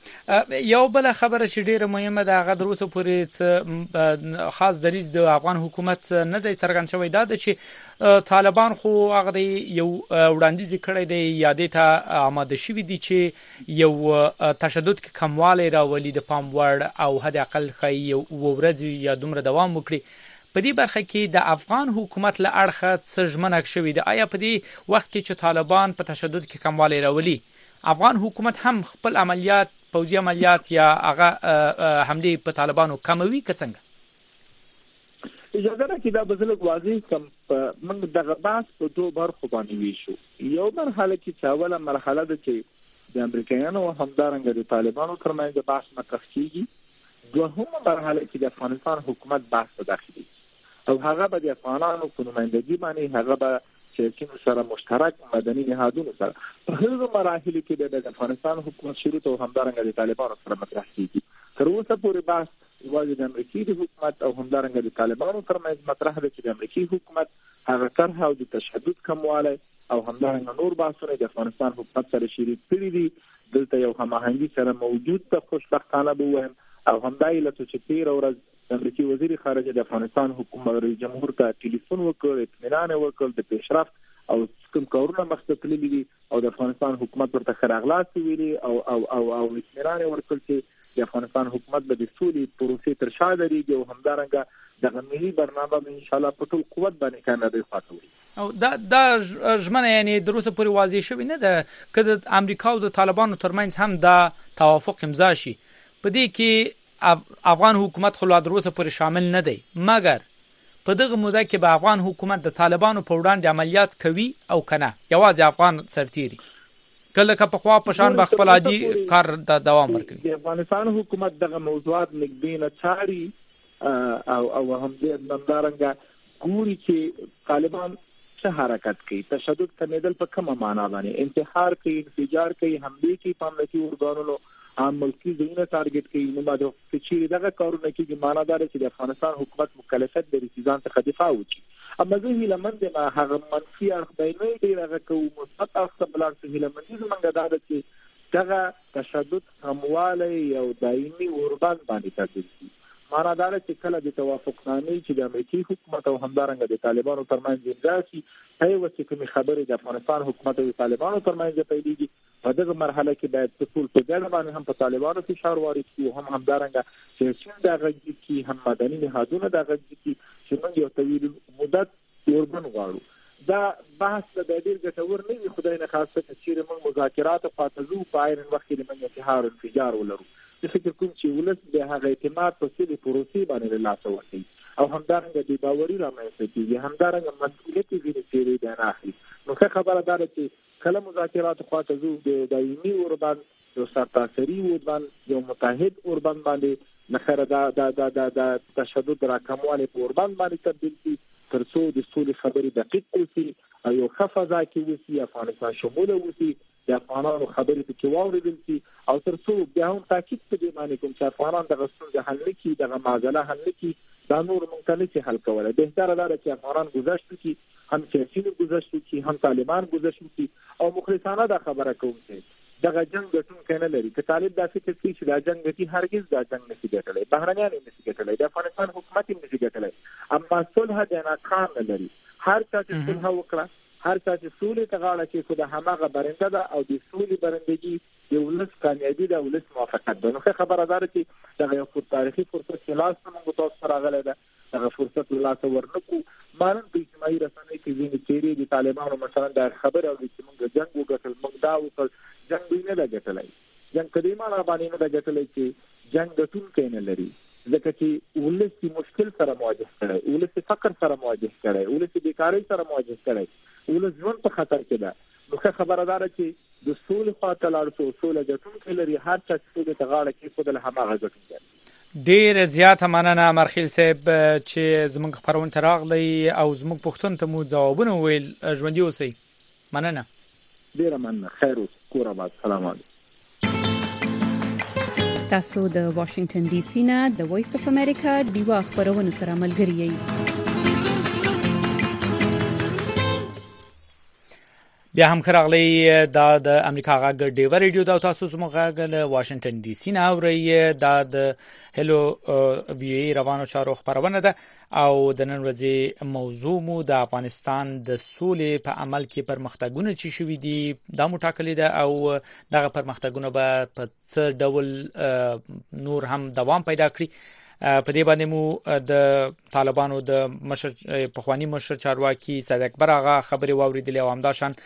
دي. یو بل خبره چې ډیره مهمه ده هغه دروسه پورې خاص دریز د افغان حکومت نه دی څرګند شوی دا چې طالبان خو هغه یو وړاندیز کړی دی یادې ته آماده شوی دي چې یو تشدد کې کمواله راولي د پام وړ او حد اقل خي یو ورځ یا دومره دوام وکړي په دې برخه کې د افغان حکومت له اړخه څه ژمنه شوې ده آیا په دې وخت کې چې طالبان په تشدد کې کمواله راولي افغان حکومت هم خپل عملیات پوځي عملیات یا هغه حمله په طالبانو کموي که څنګه؟ اجازه راکړئ دا به زه واضح کوم موږ دغه بحث په دوه برخو باندې ویشو یو مرحله کې چې اوله مرحله ده چې د امریکایانو همدارنګه د طالبانو ترمنځ بحث مطرح کیږي دوهمه مرحله کې د افغانستان حکومت بحث داخلي او هغه به د افغانانو په نمائندګي باندې هغه به چې سره مشترک مدني نهادونو سره په هغه مراحل کې د افغانستان حکومت شروع او همدارنګه د طالبانو سره مطرح کیږي تر اوسه پورې بحث یوازې د امریکای د حکومت او همدارنګه د طالبانو ترمنځ مطرح دی چې د امریکای حکومت هغه طرح او د تشدد کمواله او همدارنګه نور بحثونه د افغانستان حکومت سره شریک کړي دي دلته یو هماهنګي سره موجود ته خوشبختانه به وایم او همدای له چې تیر ورځ د امریکای وزیر خارجه د افغانستان حکومت رئیس جمهور ته ټلیفون وکړ اطمینان ورکړ د پیشرفت او کوم کوم کارونه مخته تللي دي او د افغانستان حکومت ورته ښه راغلاست ویلي او او او او اطمینان ورکړ چې د افغانستان حکومت به د سولې پروسې تر شا درېږي او همدارنګه دغه ملي برنامه به انشاءالله په ټول قوت باندې کامیابۍ خواته وړي. او دا دا ژمنه یعنی د روسه پورې واضح شوی نه ده که د امریکا او د طالبانو ترمنځ هم دا توافق امضا شي په دې کې افغان حکومت خو لا د روسه پورې شامل نه دی مګر په دغه موده کې به افغان حکومت د طالبانو په وړاندې عملیات کوي او کنه یوازې افغان سرتیري کله که په خوا په شان به خپل عادي کار د دوام ورکړي. د افغانستان حکومت دغه موضوعات نږدې نه څاري او او هم دې همدارنګه ګوري چې طالبان څه حرکت کوي، تشدد کمیدل په کومه معنا باندې، انتحار کوي، انفجار کوي، حمله کوي په امنیتي ارګانونو، عام ملکی ځایونه ټارګټ کوي. نو ما د چې دغه کارونه کوي معنا دا چې د افغانستان حکومت مکلفیت لري چې ځان څخه دفاع وکړي. اما زه هیلمن دي ما هغه منفي اړخ دی نه دی هغه کوم مثبت اړخ ته بلار څه هیلمن دي زمونږ دا چې دغه تشدد همواله یو دایمي اوربان باندې تدریس معنا دا چې کله د توافقنامې چې د امریکای حکومت او همدارنګه د طالبانو ترمنځ امضا شي هي وڅ کومې خبرې د افغانستان حکومت او طالبانو ترمنځ پیلېږي په دغه مرحله کې باید ټول په ګډه باندې هم په طالبانو فشار وارد شي هم همدارنګه چې څنګه د غږی کې هم مدني نهادونه د غږی کې چې موږ یو طویل مدت اوربن غواړو. دا بحث د ډېر ګټور نه وي خدای نه خاصه چې موږ مذاکرات او فاتزو په عین وخت کې موږ انتحار او انفجار ولرو. د فکر کوم چې ولس د هغه اعتماد په سیلې پروسې باندې لاس ورکړي او همدارنګه د باوري رامنځته کیږي، همدارنګه مسؤلیت یې سیری دی نه اخلي. نو څه خبره ده چې کله مذاکرات خواته زو د دایمي اوربان یو سرتاسري اوربان یو متحد اوربان باندې نخره دا دا دا د تشدد راکمواله په اوربان باندې تبدیل شي ترڅو د سولې خبرې دقیق وسی او یو خفضا کې وسی افغانستان شموله وسی د افغانانو خبرې په کې واوریدل شي او ترڅو بیا هم تاکید په دې باندې کوم چې افغانان د غوښتنې حل نکړي دغه معضله حل نکړي دا نور ممکن نه حل کولای. بهتره ده چې افغانان گذشت کی هم سیاسي گذشت کی هم طالبان گذشت کی او مخلصانه دا خبره کوم چې دغه جنگ ګټون کنه لري که طالب دا فکر کوي چې دا جنگ کې هرگز دا جنگ نشي ګټلای، بهرنیان یې نشي ګټلای، د افغانستان حکومت یې نشي ګټلای. اما صلح د ناکام نه لري، هر څه چې صلح وکړه هر څه چې سولې ته غاړه کې خو د هماغه برنده ده او د سولې برندګي د ولس کامیابی ده، ولس موافقت ده. نو خبره ده چې دغه یو تاریخي فرصت چې لاس موږ تاسو سره راغلی ده دغه فرصت لاس ورنکو مانن په اجتماعي رسنۍ کې ځینې چیرې د طالبانو مثلا د خبره او چې موږ جنگ وکړل موږ دا وکړ جنگ نه ده ګټلای. جنگ کدي ما باندې نه ده ګټلای چې جنگ ګټون کین لري ځکه چې ولس د مشکل سره مواجه کړي، ولس فقر سره مواجه کړي، ولس بیکاری سره مواجه کړي، ولس ژوند په خطر کې ده. نو خبره ده چې د سولې خاطر لاړو سولې ګټون لري هر څه چې د غاړه کې خود له هماغه ګټون. ډیر زیات مننه مرخیل صاحب چې زموږ خبرونه تراغلی او زموږ پوښتنه ته مو ځوابونه ویل. ژوندۍ اوسئ. مننه. ډیر مننه. خیر اوسئ. کور آباد. سلام علیکم. تاسو د واشنگټن ډي سي نه د وایس اف امریکا دیوا خبرونه سره ملګری یئ. بیا هم خراغلی دا د امریکا غږ ډیوا ریډیو دا تاسو زموږ غږ له واشنگټن ډي سي نه اورئ. دا د هلو وی ای روانو چارو خبرونه ده او د نن ورځې موضوع مو د افغانستان د سولې په عمل کې پرمختګونه چې شوي دي دا مو ټاکلي ده او دغه پرمختګونه به په څه ډول نور هم دوام پیدا کړي. په دې باندې مو د طالبانو د مشر پخوانی مشر چارواکي صادق اکبر آغا خبري واوریدلې او همداشان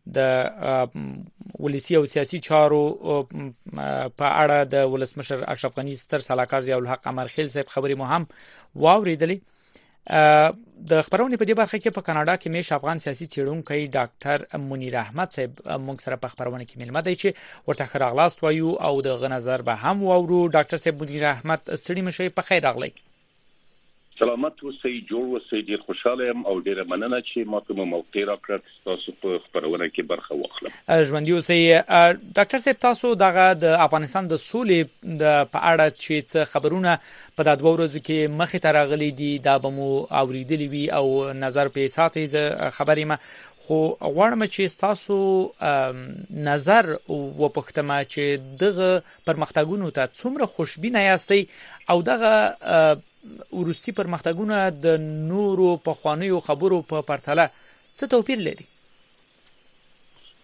د ولسی او سیاسي چارو په اړه د ولسمشر اشرف غنی ستر سلاکار ضیاء الحق امرخیل صاحب خبري مو هم واوریدلې. د خبرونه په دې برخه کې په کاناډا کې مېش افغان سیاسي څېړونکی ډاکټر منیر احمد صاحب موږ سره په خبرونه کې ملمه دی چې ورته خراغلاست وایو او د غنظر به هم وورو. ډاکټر صاحب منیر احمد ستړي مشي په خیر راغلی. سلامت اوسئ، جوړ اوسئ. ډیر خوشاله یم او ډیر مننه چې ماته مو موقع راکړه تاسو په خبرونه کې برخه واخلم. ژوندۍ اوسئ. ډاکټر صاحب تاسو دغه د افغانستان د سولې د په اړه چې خبرونه په د دوه ورځو کې مخې ته راغلي دي دا به مو اوریدلی وي او نظر په ساتي خبرې ما خو غواړم چې تاسو نظر و پختمه چې دغه پرمختګونو ته څومره خوشبینه یاستئ او دغه ورستی پرمختګونه د نورو په خوانیو خبرو په پرتله څه توپیر لري؟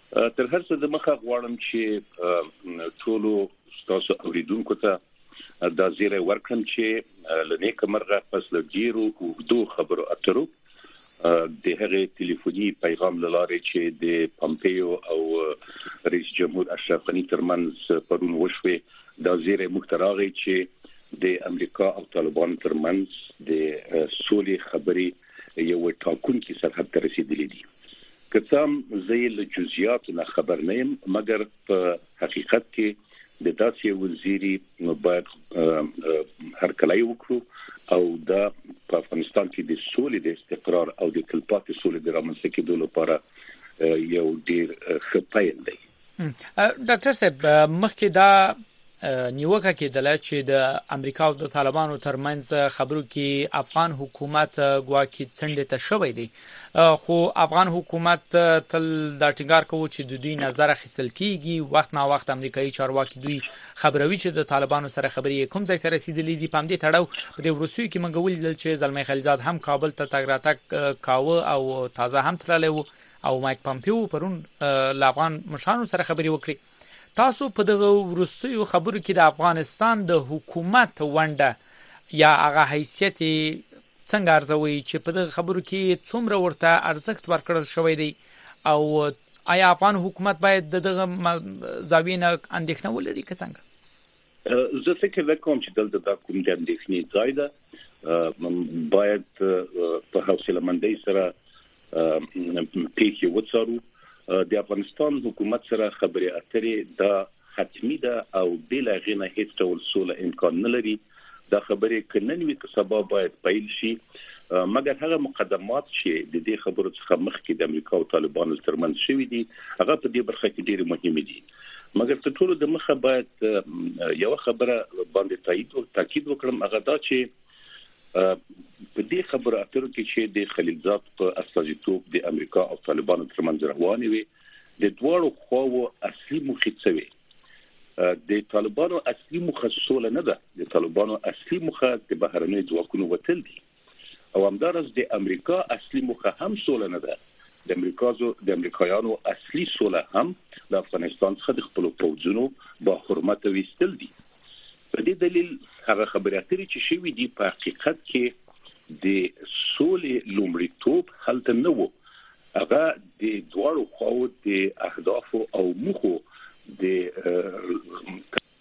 تر هر څه د مخه غواړم چې ټولو تاسو اوریدونکو ته دا زیری ورکړم چې لنی کمرغه پس لګیرو او دوه خبرو اترو د هغه ټلیفوني پیغام لاره چې د پامپیو او رئیس جمهور اشرف غنی ترمنځ پرون وشوي دا زیری مختراغي چې د امریکا او طالبان ترمنځ د سولې خبرې یو ټاکونکي سرحد ته رسیدلې دي. کڅام زې له جزئیات نه خبر نه یم مګر په حقیقت کې د داسې وزیري باید هر کله وکړو او دا په افغانستان کې د سولې د استقرار او د تلپاتې سولې د رامنځته کېدو لپاره یو ډیر ښه پیل دی. ډاکټر صاحب مخکې دا نیوکه کېدله چې د امریکا او د طالبانو ترمنځ خبرو کې افغان حکومت ګواکې څنډه ته شوی دی خو افغان حکومت تل دا ټینګار کوي چې د دوی نظر اخیستل کیږي وخت نا وخت امریکایي چارواکي دوی خبروي چې د طالبانو سره خبرې کوم ځای ته رسیدلې دي. په دې تړاو په دې وروستیو کې موږ ولیدل چې زلمی خلیلزاد هم کابل ته تګ راتګ کاوه او تازه هم تللی و او مایک پامپیو پرون له افغان مشرانو سره خبرې وکړي. تاسو په دغه وروستیو خبرو کې د افغانستان د حکومت ونډه یا هغه حیثیت څنګه ارزوي چې په دغه خبرو کې څومره ورته ارزښت ورکړل شوی دی او آیا افغان حکومت باید دغه زاویې نه اندېښنه ولري که څنګه؟ زه فکر وکوم چې دلته دا کوم د اندېښنې ځای ده باید په حوصله مندۍ سره پیښې وڅارو. د افغانستان حکومت سره خبرې اترې دا حتمی ده او بلا غنه هیڅ ډول سوله امکان نه لري. دا خبرې کنن وي که سبا باید پیل شي مګر هغه مقدمات چې د دې خبرو څخه مخکې د امریکا او طالبانو ترمنځ شوي دي هغه په دې برخه کې ډېر مهم دي. مګر ته ټول د مخه باید یو خبره باندې تایید او تاکید وکړم هغه دا چې په دې خبره اترو کې چې د خلیلزاد په استازیتوب د امریکا او طالبانو ترمنځ روانې وي د دوړو خواو اصلي مخه څه وي. د طالبانو اصلي مخه سوله نه ده. د طالبانو اصلي مخه د بهرنۍ ځواکونو وتل دي او همدارس د امریکا اصلي مخه هم سوله نه ده. د امریکازو د امریکایانو اصلي سوله هم د افغانستان څخه د خپل پوځونو با حرمت وستل دي. په دې دلیل هغه خبرې اترې چې شوي دي په حقیقت کې د سولې لومړیتوب هلته نه وو. هغه د دوړو خواو د اهدافو او موخو د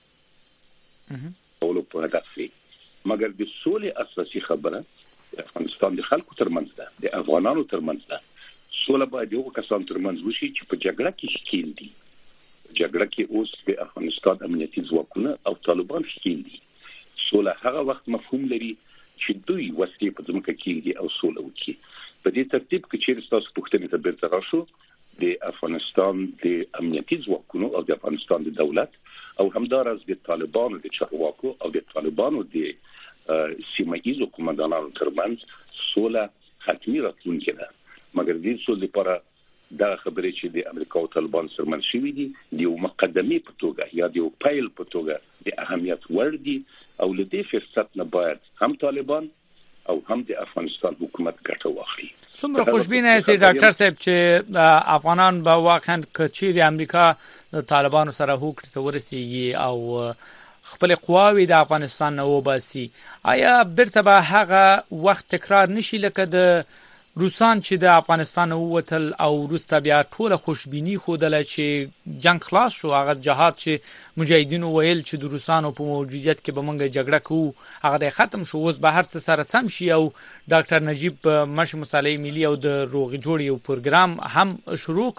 اولو په هدف وي مګر د سولې اساسي خبره د افغانستان د خلکو ترمنځ ده د افغانانو ترمنځ ده. سوله باید یو کسان ترمنځ وشي چې په جګړه کې ښکیل دي. جګړه کې اوس د افغانستان امنیتي ځواکونه او طالبان ښکیل دي. سوله هغه وخت مفهوم لري چې دوی وسلې په ځمکه کې او سوله وکړي. په دې ترتیب کې چې تاسو پوښتنه ته بیرته راشو د افغانستان د امنیتي ځواکونو او د افغانستان د دولت او همدارس د طالبانو د چارواکو او د طالبانو د سیمه ایزو قومندانانو ترمنځ سوله حتمی راتلونکې ده. مګر دې سولې لپاره دا خبرې چې د امریکا او طالبان سره منځ شوي دي د یو مقدمې په توګه یا د یو پیل په توګه د اهمیت وړ دي او له دې فرصت نه باید هم طالبان او هم د افغانستان حکومت ګټه واخلي. څومره خوشبینه یاست ډاکټر صاحب چې افغانان به واقعا کچیر امریکا د طالبانو سره هوکړه ته ورسیږي او خپل قواوی د افغانستان نه وباسي آیا برته به هغه وخت تکرار نشي لکه د روسان چې د افغانستان ووتل او روسته بیا ټول خوشبینی خودله چې جنگ خلاص شو هغه جهاد چې مجاهدینو ویل چې د روسانو په موجودیت کې به موږ جګړه کوو هغه د ختم شو اوس به هر څه سره سم شي او ډاکټر نجیب مش مصالحه ملي او د روغ جوړ یو پروګرام هم شروع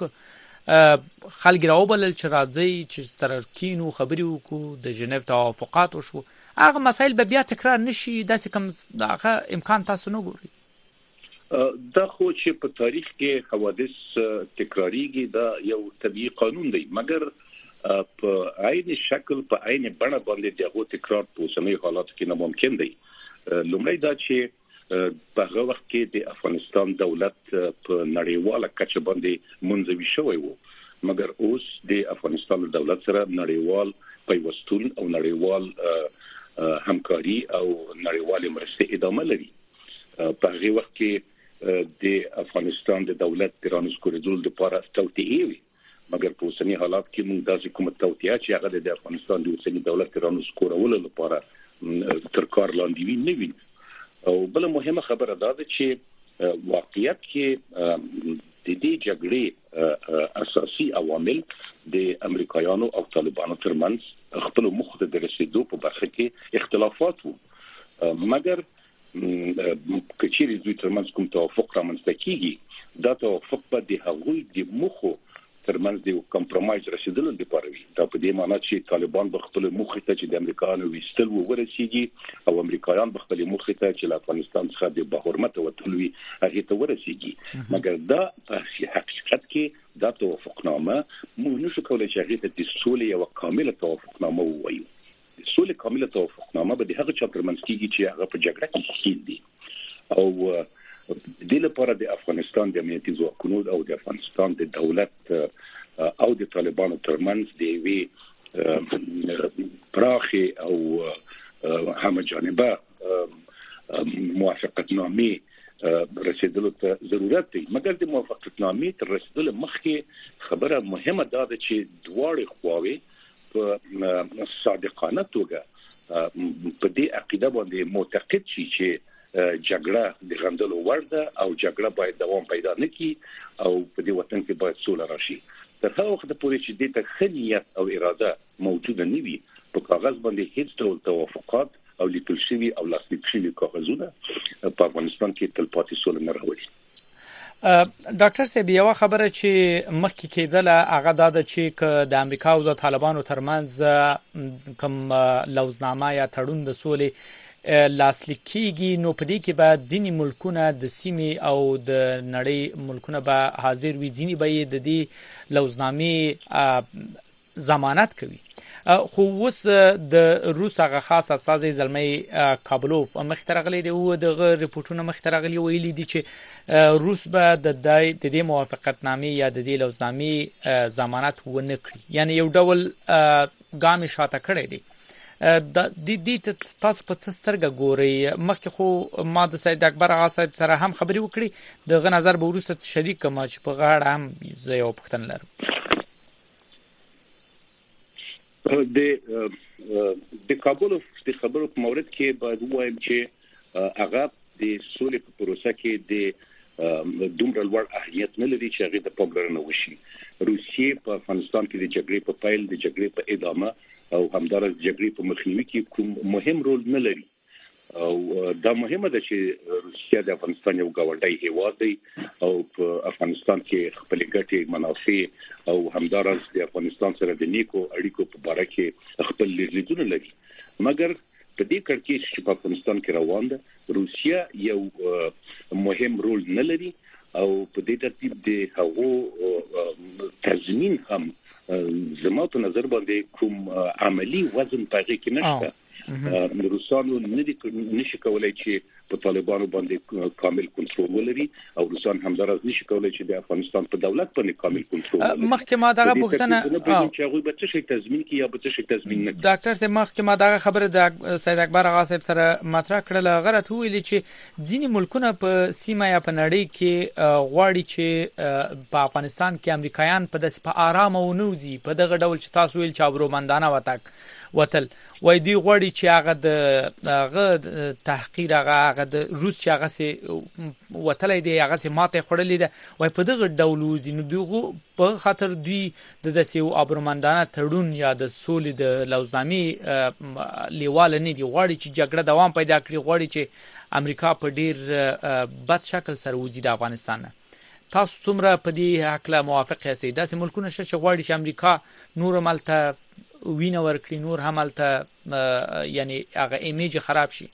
خلک راوبلل چې راځي چې سره کینو خبرې وکړو د ژنیو توافقات وشو هغه مسایل به بیا تکرار نشي داسې کوم هغه امکان تاسو نه ګورئ؟ دا خو چې په تاریخ کې حوادث تکراریږي دا یو طبيعي قانون دی مګر په عین شکل په عین بڼه باندې دغه تکرار په اوسنۍ حالاتو کې ناممکن دی. لومړی دا چې په هغه وخت کې د افغانستان دولت په نړیواله کچه باندې منځوي شوی وو مګر اوس د افغانستان دولت سره نړیوال پیوستون او نړیوال همکاري او نړیوال مرستې ادامه لري. په هغه وخت کې د افغانستان د دولت د رانسکورېدل لپاره توطئه وي مګر په اوسنی حالات کې موږ داسې کومه توطئه چې هغه د افغانستان د اوسنی دولت رانو سکورولو لپاره تر کار لاندې وي نه وي. او بل مهمه خبره دا ده چې واقعیت کې د دې جګړې اساسي عوامل د امریکایانو او طالبانو ترمنځ خپل مخ ته د رسیدو په برخه کې اختلافات وو، مګر کچېری دوی ترمنځ کوم توافق رامنځته کیږي دا توافق به د هغوی د مخو ترمنځ د کمپرمایز رسیدلو لپاره وي. دا په دې معنی چې طالبان به خپل مخ ته چې د امریکایانو وستل ورسیږي او امریکایان به خپل مخ ته چې له افغانستان څخه د بهرمت وتل وي هغه ته ورسیږي. مګر دا په حقیقت کې دا توافقنامه موږ نشو کولای چې هغه ته د سولې او کامله توافقنامه ووایو. سولې کامله توافقنامه به د هغه چا ترمنځ کېږي چې هغه په جګړه کې شامل دي. او د لپاره د افغانستان د امنیتي ځواکونو او د افغانستان د دولت او د طالبانو ترمنځ د وی پراخي او همجانبه موافقتنامې رسیدلو ته ضرورت دی. مګر د موافقتنامې تر رسیدلو مخکې خبره مهمه ده چې دواړه خواوې په صادقانه توګه په دې عقیده باندې معتقد شي چې جګړه د غندلو وړ ده او جګړه باید دوام پیدا نکړي او په دې وطن کې باید سوله راشي. تر هغه وخت پورې چې د تخنیت او اراده موجوده نه وي په کاغذ باندې هیڅ ډول توافقات او لیکل شوی او لاسلیک شوی کاغذونه په افغانستان کې تل پاتې سوله نه راوړي. ډاکټر صاحب یو خبره چې مخکې کېدله هغه دا ده چې د امریکا او د طالبانو ترمنځ کوم لوزنامه یا تړون د سولې لاسلیک کیږي نو په دې کې بعد ځینی ملکونه د سیمې او د نړۍ ملکونه به حاضر وي، ځینی به د دې لوزنامې ضمانت کوي. خو اوس د روس هغه خاص استازي زلمي کابلوف مخترغلي دی او د ریپورتونو مخترغلي ویلي دي چې روس به د دې موافقتنامې یا د دې لوزنامې ضمانت ونه کړي، یعنی یو ډول ګام شاته کړی دی. د دې تاسو په څه سترګه ګورئ؟ مخکې خو ما د سید اکبر آغا صاحب سره هم خبرې وکړې، دغه نظر به وروسته شریک کړم چې په غاړه هم زه یو پوښتنه لرم. د د کابل د خبرو په مورد کې باید ووایم چې هغه د سولې په پروسه کې د دومره لوړ اهمیت نه لري چې هغه د پاملرنه وشي. روسیې په افغانستان کې د جګړې په پیل، د جګړې په ادامه او همدارس جګړې په مخنیوي کې کوم مهم رول نه لري. او دا مهمه ده چې روسیه د افغانستان یو ګاونډی هیواد دی او په افغانستان کې خپل ګټې منافع او همدارس د افغانستان سره د نیکو اړیکو په اړه کې خپل لیدلونه لري. مګر په دې کړکېچ چې په افغانستان کې روان ده روسیه یو مهم رول نه لري او په دې ترتیب د هغو تضمین هم زما په نظر باندې کوم عملی وزن پاتې کې نشته. روسانو نشي کولای چې په طالبانو باندې کامل کنټرول ولري او روسان همدارس نشي کولای چې د افغانستان په دولت باندې کامل کنټرول ولري. مخکې ما دغه پوښتنه چې هغه به څه شي تضمین کوي یا به څه شي تضمین نه کوي. ډاکټر صاحب مخکې ما دغه خبره د سید اکبر آغا صاحب سره مطرح کړل، غلط ویل چې ځینې ملکونه په سیمه یا په نړۍ کې غواړي چې په افغانستان کې امریکایان په داسې په آرام او نوځي په دغه ډول چې تاسو ویل چې ابرومندانه وتک وتل وای دی غواړي چې هغه د هغه تحقیر هغه د روس چې هغه سي وتلې دی هغه سي ماته خړلې ده وای په دغه ډول وزینو دغه په خاطر دوی د دسیو ابرومندانه تړون یا د سولې د لوزامي لیوال نه دی غواړي چې جګړه دوام پیدا کړي، غواړي چې امریکا په ډیر بد شکل سره وزید افغانستان. تاسو څومره په دې حق له موافق یاست؟ داسې ملکونه شته چې غواړي چې امریکا نور ملته وینه ورکړي، نور همالته یعنی هغه ایمیج خراب شي.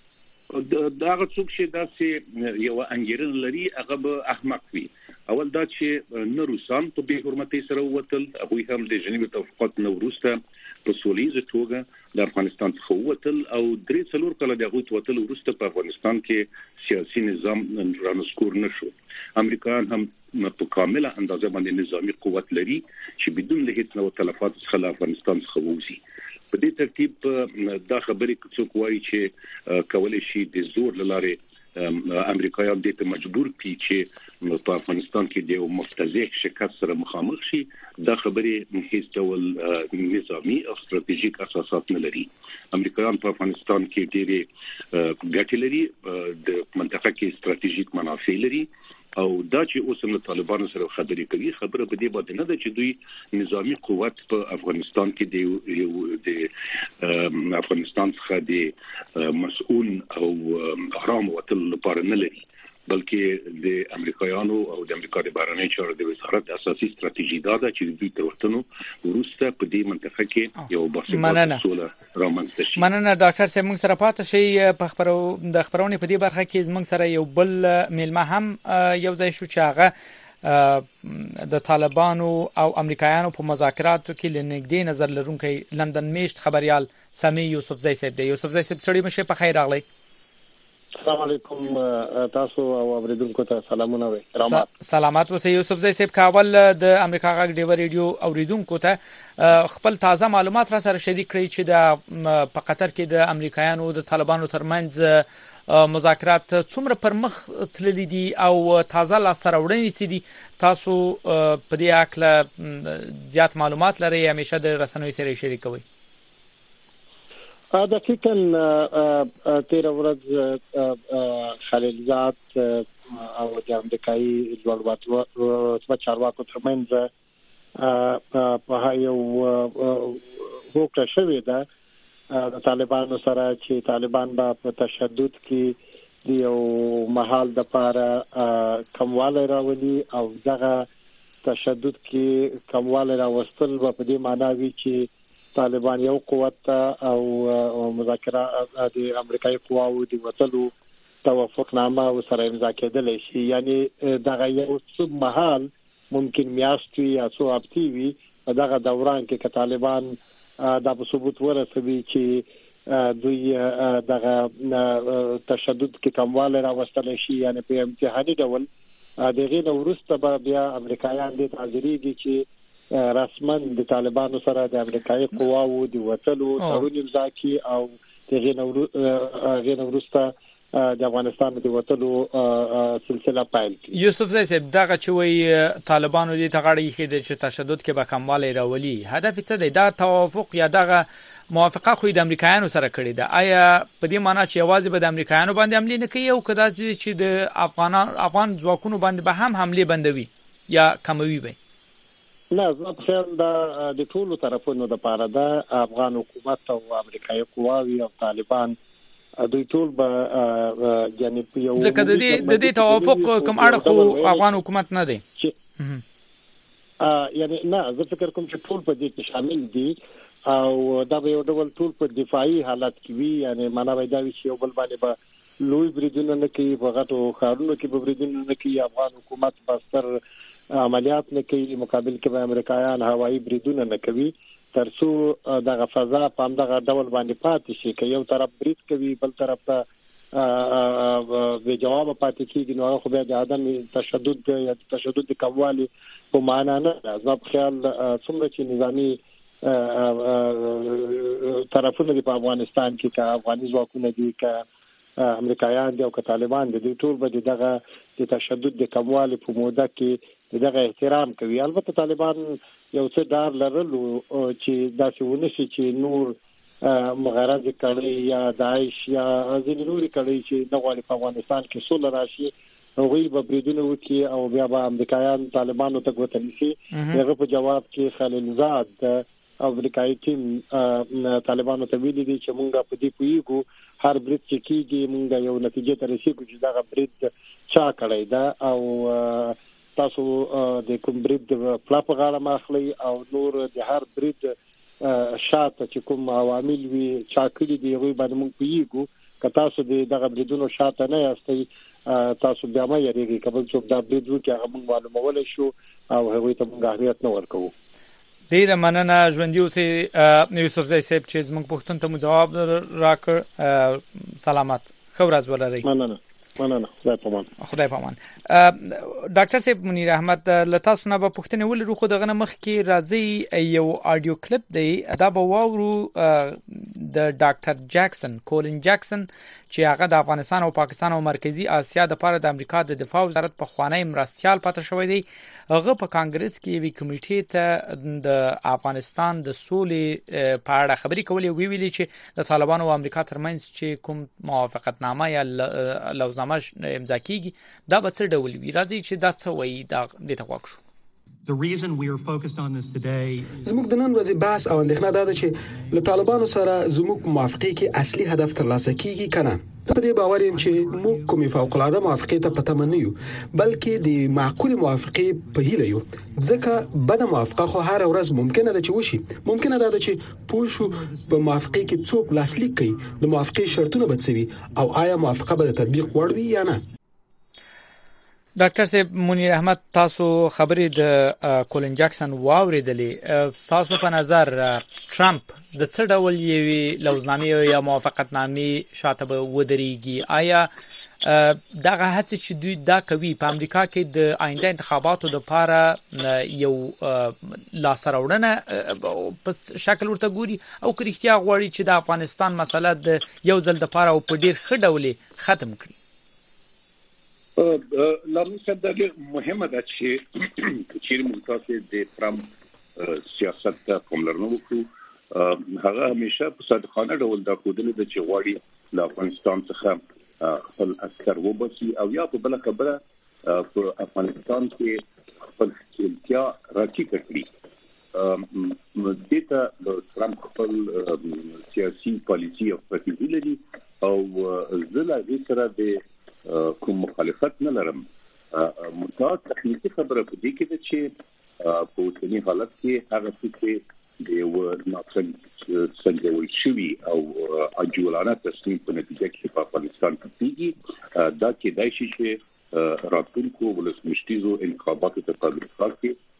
دا هغه څوک چې داسې یو انګیرنه لري هغه به احمق وي. اول دا چې نه روسان په بې حرمتۍ سره ووتل، هغوی هم د ژنیو توافقات نه وروسته په سولیزه توګه د افغانستان څخه ووتل او درې څلور کاله د هغوی وتل وروسته په افغانستان کې سیاسي نظام رانسکور نشو. امریکایان هم په کامله اندازه باندې نظامی قوت لري چې بدون له هیڅ نوع تلفات څخه له افغانستان څخه ووځي. په دې ترتیب دا خبرې څوک وایي چې کولای شي د زور لاره امریکایان دې ته مجبور کړي چې په افغانستان کې د مفتزه شکست سره مخامخ شي دا خبره هیڅ ډول نظامی او ستراتیژیک اساسات نه لري. امریکایان په افغانستان کې ډېری ګټې لري، د منطقه کې ستراتیژیک منافع لري او دا چې اوس هم طالبانو سره خبرې کوي خبره په دې باندې نه ده چې دوی نظامی قوت په افغانستان کې د د افغانستان څخه د مسؤل او حرام وتل لپاره نه لري، بلکې د امریکایانو او د امریکا د بهرنی چارو د وزارت اساسي ستراتیژي دا ده چې دوی تر وختونو ورسته په دې منطقه کې یو باسي سوله رامنځته شي. مننه ډاکټر صاحب، موږ سره پاتې شي په خبرو د خبرونه په دې برخه کې زموږ سره یو بل میلمه هم یو ځای شو چې هغه د طالبانو او امریکایانو په مذاکراتو کې لنګدې نظر لرونکي لندن میشت خبريال سامي یوسفزی صاحب دی. یوسفزی صاحب سړي مشه په خیر راغلی. السلام علیکم تاسو او اوریدونکو ته سلامونه و احترامات. سلامات اوسئ یوسفزی صاحب. کابل د امریکا غږ ډیو ریډیو اوریدونکو ته خپل تازه معلومات را سره شریک کړئ چې د په قطر کې د امریکایانو او د طالبانو ترمنځ مذاکرات څومره پر مخ تللي دي او تازه لا سره وړاندې سي دي. تاسو په دې اړه زیات معلومات لرئ، همیشه د رسنیو سره شریکوي. دقیقاً تیر ورځ خلیلزاد او د امریکایي لوړ چارواکو ترمنځ په یو هوکړه شوې ده د طالبانو سره چې طالبان به په تشدد کې د یو محل د لپاره کمواله راولي او دغه تشدد کې کمواله راوستل په دې معنی وي چې طالبان یو قوت او مذاکره د امریکایي قواو د وټلو توافقنامه سره امضا کېدل شي، یعنی دغه یو څه محل ممکن میاشتي یا څو هفتې وي دغه دوران کې طالبان د ثبوت ورسوي چې دوی دغه تشدد کې کمواله راوستل شي، یعنی په امتحاني ډول دغه نو ورسته بیا امریکایان د تعذيريږي چې رسمن د طالبانو سره د امریکایي قواو د وټلو تړون امضا کی او دغه نو ورسته د افغانستان د وټلو سلسله پیل کی. یوسفزی صاحب دغه چې وی طالبانو د تغړی کې د تشدد کې به کمواله راولي، هدف څه دی؟ دا توافق یا دغه موافقه خو د امریکایانو سره کړی ده، آیا په دې معنی چې یوازې به د امریکایانو باندې حمله نه کوي او کدا چې د افغانان افغان ځواکونو باندې به هم حمله بندوي یا کموي به؟ نه، زه په خیال دا د ټولو طرفونو د پاره ده، افغان حکومت او امریکایي قواوی او طالبان دوی ټول به یعنی یو ځکه د دې د دې توافق کوم اړخ افغان حکومت نه دی یعنی نه، زه فکر کوم چې ټول په دې کې شامل دي او دا به یو ډول ټول په دفاعي حالت کې وي، یعنی معنا وای دا چې یو بل باندې به لوی بریدونه نه کوي، په غټو ښارونو کې به بریدونه نه کوي، افغان حکومت بستر عملیات نه کوي، مقابل کې به امریکایان هوایي بریدونه نه کوي، ترڅو دغه فضا په همدغه ډول باندې پاتې شي. که یو طرف برید کوي بل طرف ته به جواب پاتې کیږي نو خو به د عدم تشدد یا تشدد کموالی په معنا نه ده. زما په خیال څومره چې نظامی طرفونه په افغانستان کې که افغاني ځواکونه دي که امریکایان دي او که طالبان دي ټول به دغه د تشدد د کموالی په موده کې دغه احترام کوي. البته طالبان یو څه ډار لرلو چې داسې ونشي چې نور مغرض کړي یا داعش یا ځینې نوري کړي چې د غواړي په افغانستان کې سوله راشي، هغوی به بریدونه وکړي او بیا به امریکایان طالبانو ته ګوته نیسي. هغه په جواب کې خلیلزاد او امریکایي ټیم طالبانو ته ویلي دي چې مونږ په دې پوهیږو هر برید چې کیږي مونږ یو نتیجه ته رسیږو چې دا برید چا کړی دا او تاسو د کوم برید په پلا په غاړه ماخلي او نور د هر برید شاته چې کوم عوامل وي چا کړی دی هغه باندې مونږ پیږو. که تاسو د دغه بریدونو شاته نه یاستئ تاسو بیا ما یریږي کبل څوک دا برید وکړي هغه مونږ معلومول شو او هغه ته مونږ اهمیت نه ورکوو. ډیره مننه ژوندۍ اوسئ یوسفزی صاحب چې زموږ پوښتنې ته مو جواب راکړ. سلامت، ښه ورځ ولرئ. مننه مننه، خدای پامان. خدای پامان. ډاکټر صاحب منیر احمد لتاسو نه په پوښتنه ولرو خو دغه مخ کې راځي یو آډیو کلیپ دی دا به واورو د ډاکټر جکسن کولین جکسن چې هغه د افغانستان او پاکستان او مرکزی اسیا د لپاره د امریکا د دفاع وزارت په خوانی مرستيال پاتې شوی دی. هغه په کانګرس کې وی کمیټې ته د افغانستان د سولې په اړه خبرې کولې، وی ویلي چې د طالبانو او امریکا ترمنځ چې کوم موافقتنامه یا لوزنامه امضا کیږي دا به څه ډول وي. راځي چې دا څه وایي دا د توقع. The reason we are focused on this today زموږ د نن ورځې بحث او اندېښنه دا ده چې له طالبانو سره زموږ موافقه کې اصلي هدف ترلاسه کیږي کنه. زه په دې باور یم چې موږ کومې فوق العاده موافقه ته په تمه نه یو، بلکې د معقول موافقه په هیله یو، ځکه بده موافقه خو هر ورځ ممکنه ده چې وشي. ممکنه ده چې پوه شو په موافقه کې څوک لاسلیک کوي، د موافقه شرطونه به څه وي او آیا موافقه به د تطبیق وړ وي یا نه. ډاکټر صاحب منیر احمد، تاسو خبرې د کولین جکسن واوریدلې، تاسو په نظر ټرمپ د څه ډول یوې لوزنامې یا موافقتنامې شاته به ودرېږي؟ آیا دغه هڅه چې دوی دا کوي په امریکا کې د آینده انتخاباتو لپاره یو لاسراوړنه په شکل ورته ګوري او که رښتیا غواړي چې د افغانستان مسله د یو ځل لپاره او په ډیر ښه ډول ختم کړي؟ لامل صاحب دا مهمه ده چې چې موږ تاسو د ټرمپ سیاست ته پاملرنه وکړو. هغه همیشه په صادقانه ډول دا کودلې ده چې غواړي له افغانستان څخه خپل عسكر وباسي او یا په بل خبره په افغانستان کې خپل سیاسي راکې کړی. دته د ټرمپ خپل سیاسي پالیسي او ستراتیژي لري او زله د سره د کوم مخالفت نه لرم. متعال تخنیکی خبره په دې کې ده چې په اوسنی حالت کې هغه څه د یو ناڅنګ څنګه شوی او اجولانه تصمیم په نتیجه کې په افغانستان کې کیږي دا کې دای شي چې راتلونکو ولسمشتیزو انتخاباتو ته تطبیق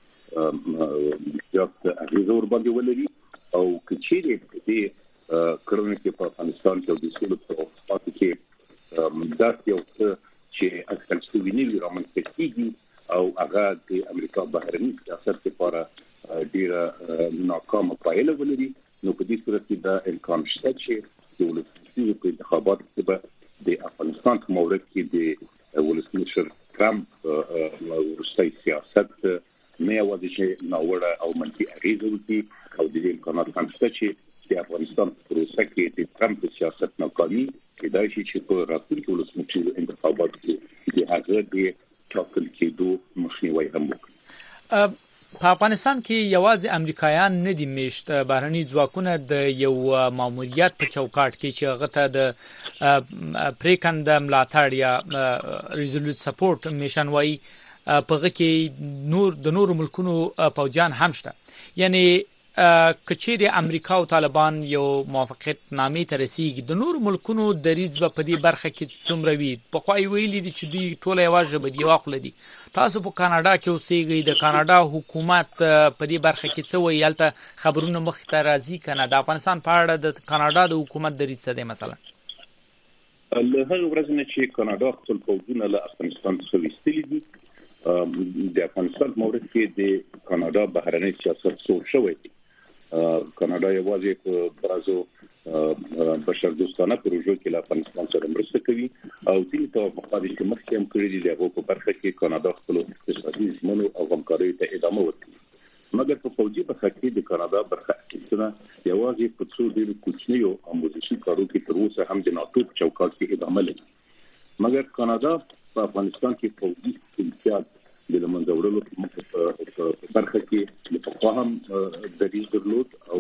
کړي زیات اغیزه ور باندې ولري او کچېره دې کړنې کې په افغانستان کې د سولې په وخت کې دا یو څه چې اکثر څه ویني رامنځته کیږي او هغه د امریکا بهرنی سیاست لپاره ډیره ناکامه پایله ولري. نو په دې صورت کې دا امکان شته چې د ولسمشر په انتخاباتو کې به د افغانستان په مورد کې د ولسمشر ټرمپ ورستۍ سیاست نه یوازې چې ناوړه او منفي اغیزه وکړي او د امکانات هم شته چې د افغانستان په پروسه کې د ټرمپ سیاست ناکامي کېدای شي چې په راتلونکي ولسمشر انتخاباتو کې د هغه د ټاکل کېدو مخنیوی هم وکړي. په افغانستان کې یوازې امریکایان نه دي میشت، بهرني ځواکونه د یو ماموریت په چوکاټ کې چې هغه ته د پریکنده ملاتړ یا ریزولوټ سپورټ میشن وایي، په هغه کې نور د نور ملکونو پوځیان هم شته. یعنی کچېری امریکا او طالبان یو موافقت نامې ته رسیدي، د نور ملکونو د ریز په دې برخه کې څومره وی په خوای ویلي دي چې دوی ټول یوازې به دی واخل دي. تاسو په کاناډا کې اوسېږئ، د کاناډا حکومت په دې برخه کې څه وایي؟ البته خبرونه مخ ته راځي کنه د افغانستان په اړه د کاناډا د حکومت د ریز څه دی؟ مثلا له هغه ورځې نه چې کاناډا خپل پوځونه له افغانستان څخه ویستلي دي، د افغانستان مورد کې د کاناډا بهرنی سیاست سور شوی دی. کاناډا یوازې په برازو بشردوستانه پروژو کې له افغانستان سره مرسته کوي او دې ته مخالفت کې مخکې هم کړی دی. هغه په برخه کې کاناډا خپل اقتصادي ژمنو او همکارۍ ته ادامه ورکوي، مګر په فوجي برخه کې د کاناډا برخه اخیستنه یوازې په څو ډېرو کوچنیو اموزشي کارو کې تر اوسه هم د ناتو په چوکاټ کې ادامه لري. مګر کاناډا په افغانستان کې فوجي امتیاز د لمنځورلو په برخه کې د فهم د دې درلود او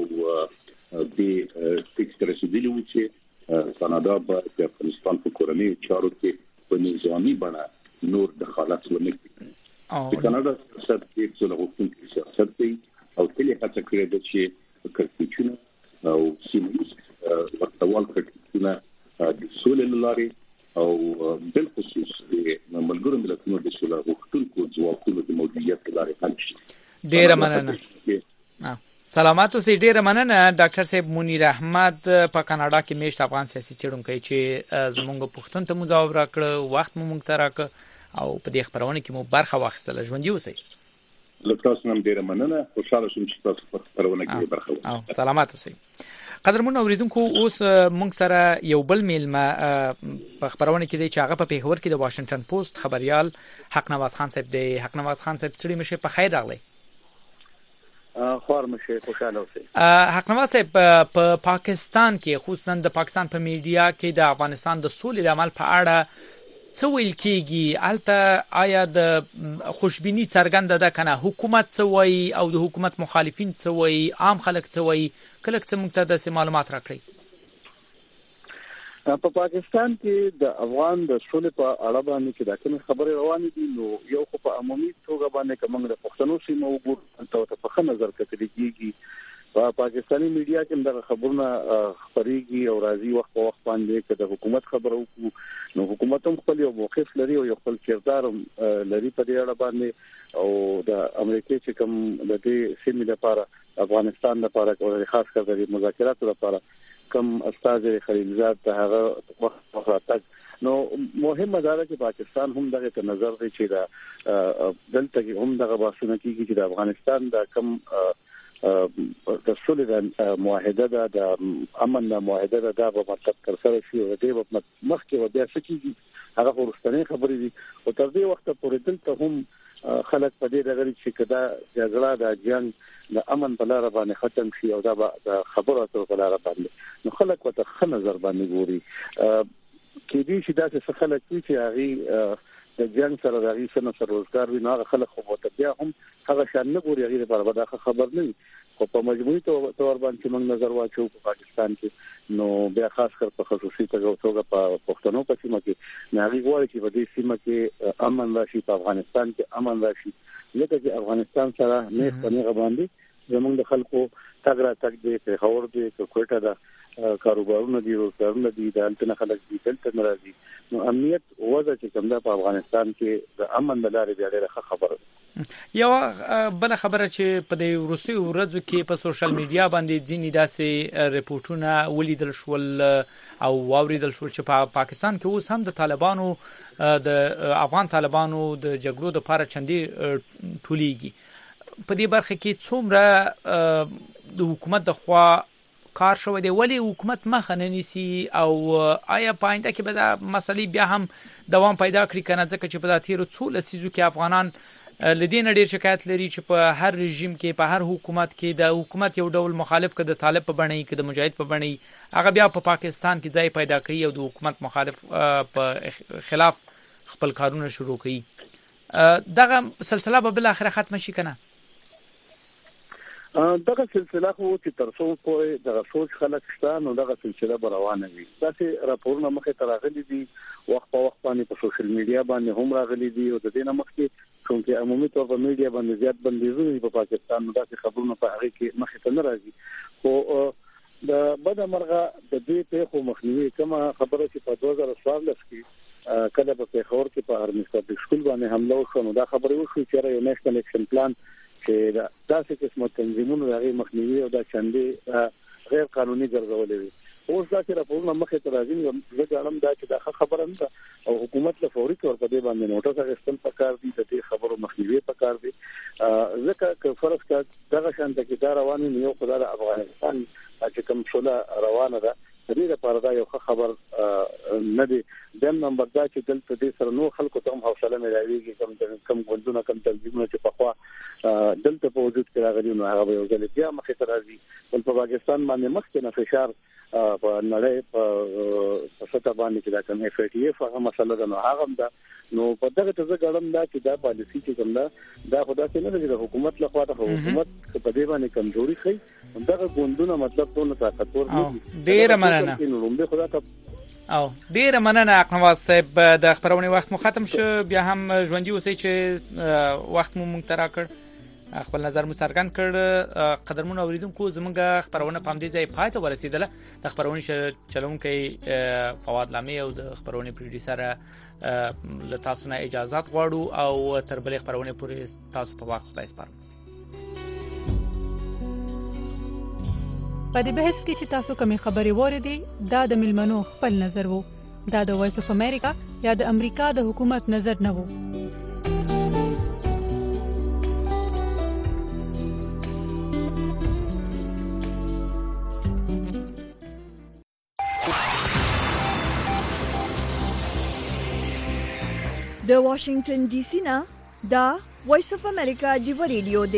د فکر رسیدلی و چې کاناډا په افغانستان په کورنۍ چارو کې په نظامي بڼه نور دخالت ونه کړي. د کاناډا سیاست کې څو لغوښتونکي سیاست دی او کله هڅه کړې ده چې کړکېچونه او سیمه ورتوال کړکېچونه د سولې لارې او بل خصوص د ملګرو ملتونو د سولې غوښتونکو ځواکونو د موجودیت لارې حل شي. ډېر مننه. سلامات اوسئ. ډېر مننه ډاکټر صاحب منیر احمد په کاناډا کې میشت افغان سیاسي څېړونکی چې زموږ پوښتنه ته مو ځواب راکړ، وخت مو موږ ته راکړ او په دې خبرونه کې مو برخه واخیستله. ژوندي اوسئ. لکه نن ډیره مننه خوشاله شوم چې تاسو په خبرونه کې برخه واخلئ. او سلامات اوسئ. قدرمن اوریدونکو اوس موږ سره یو بل میلمه په خبرونه کې دی چې هغه په پیښور کې د واشنگټن پوسټ خبريال حق نواز خان صاحب دی. حق نواز خان صاحب ستړي مشه په خیر راغلی. خور مشه خوشاله اوسئ. حق نواز صاحب په پاکستان کې خصوصا د پاکستان په میډیا کې د افغانستان د سولې د عمل په اړه څه ویل کېږي؟ البته آیا د خوشبینی څرګنده ده کنه حکومت څه وایي او د حکومت مخالفین څه وایي، عام خلک څه وایي؟ کله څه موږ ته د معلومات راکړئ. په پاکستان کې د افغان د سولې په اړه باندې چې دا کوم خبرې روانې دي نو یو خو په عمومي توګه باندې کوم د پښتنو سیمه وګورئ ته په خنه نظر کتل کېږي. په پاکستاني میډیا کې دا خبرونه خبريږي او راځي وخت په وخت باندې چې د حکومت خبرو کو نو حکومت هم خپل یو موقف لري او یو خپل کردار لري په دې اړه باندې او د امریکای چې کوم د دې سیمې لپاره افغانستان لپاره او خاص کر د مذاکراتو لپاره کوم استاد خلیلزاد ته هغه وخت وخت نو مهمه ده چې پاکستان هم دغه نظر دی چې دا دلته هم دغه باسونه کیږي چې د افغانستان د کم د سولې د معاهده ده د امن د معاهده ده دا په مطلب تر سره شي او دې په مخکې و بیا سکیږي هغه ورستنې خبرې دي او تر دې وخت پورې دلته هم خلک په دې دغه چې کدا جګړه د جنگ د امن په لار باندې ختم شي او دا د خبرو اترو په لار باندې نو خلک وته خ نظر باندې ګوري کې دي چې دا څه خلک چې هغه د جنگ سره د هغه سره سره روزګار وي نو هغه خلک خو په بیا هم هغه شان نه ګوري هغه لپاره به دا خبر نه خو په مجموعي تور باندې موږ نظر واچو په پاکستان کې نو بیا خاص کر په خصوصي توګه په پښتنو په سیمه کې نه غواړي چې په دې سیمه کې امن راشي په افغانستان کې امن راشي لکه چې افغانستان سره نه څنګه باندې زمونږ د خلکو تګرا تک دې په خور دې کوټه ده کاروبارونه دي روزګارونه دي د انټرنیټ خلک دي دلته ناراضي نو امنیت وضع چې کوم ده په افغانستان کې د امن د لارې بیا ډېره خبره یو بل خبره چې په د روسي ورځو کې په سوشل میډیا باندې ځینې داسې ریپورتونه ولیدل شول او واوریدل شول چې په پاکستان کې اوس هم د طالبانو د افغان طالبانو د جګړو د لپاره چندي ټولېږي. په دې برخه کې څومره د حکومت د خوا کار شوی دی ولی حکومت مخه نه نیسي او آیا پاینده کې به دا مسلې بیا هم دوام پیدا کړي کنه ځکه چې په داتیرو څو لسیزو کې افغانان لدین ډیر شکایت لري چې په هر رژیم کې په هر حکومت کې د حکومت یو ډول مخالف کده طالب په بڼه کې د مجاهد په بڼه هغه بیا په پاکستان کې ځای پیدا کوي او د حکومت مخالف په خلاف خپل کارونه شروع کوي. دغه سلسله به بل اخر ختم شي کنه دغه سلسله خو چې تر څو پورې دغه سوچ خلک شته نو دغه سلسله به روانه وي. تاسو راپورونه مخه ته راغلي دي وخت په وخت باندې په سوشل میډیا باندې هم راغلي دي او د دې نه مخکې څنګه عمومي تور په میډیا باندې زیات بندیزونه په پاکستان نو داسې خبرونه په هغه کې مخه ته نه راځي خو د بد مرغه د دې په خو مخنیوي کومه خبره چې په دوه زره څوارلس کې کله په پیښور کې په هرمز پبلک سکول باندې حمله وشو نو دا خبره وشو چې یو نېشنل اکشن پلان چې دا داسې قسمه تنظیمونو هغه مخنیوي او دا چندې غیر قانوني ګرځولې وي. اوس دا چې راپورونه مخه ته راځي نو زه ګڼم دا چې دا خبره نه ده او حکومت له فوري تور په دې باندې نوټس اخیستل پکار دي د دې خبرو مخنیوي پکار دي ځکه چې فرض کړه دغه شان د کې دا رواني یو خدای د افغانستان چې کوم څوله روانه ده دې لپاره دا یو خبر نه دی. دیم نمبر دا چې دلته دې سره نو خلکو ته هم حوصله ملایويږي کوم کم ګوندونه کم تنظیمونه چې په خوا دلته په وجود کې راغلي نو هغه یو ځل بیا مخې ته راځي. ول په پاکستان باندې مخکې نه فشار په نړۍ په سطح باندې چې دا کوم اف ټي اف هغه مسله ده نو هغه ده نو په دغه ته ګړم دا چې دا پالیسی چې کوم ده دا خدا څخه نه د حکومت لخوا ته حکومت په دې باندې کمزوري خي دغه ګوندونه مطلب ټول طاقتور نه ډیر مننه او ډیر مننه اقنواز صاحب د خبرونې وخت مو ختم شو بیا هم ژوندۍ اوسئ چې وخت مو مونږ ته راکړ خپل نظر مو څرګند کړ. قدرمن اوریدونکو زموږ خبرونه په همدې ځای پای ته ورسیدله. د خبرونې چلونکي فواد لامي او د خبرونې پروډوسر له تاسو نه اجازه غواړو او تر بلې خبرونه پورې تاسو په وخت خدای سپارم. په دې بحث کې چې تاسو کومې خبرې وریدي دا د ملمنو خپل نظر وو دا د وایس اف امریکا یا د امریکا د حکومت نظر نه وو. د واشنگټن ډي سي نه دا وایس اف امریکا دی ریډیو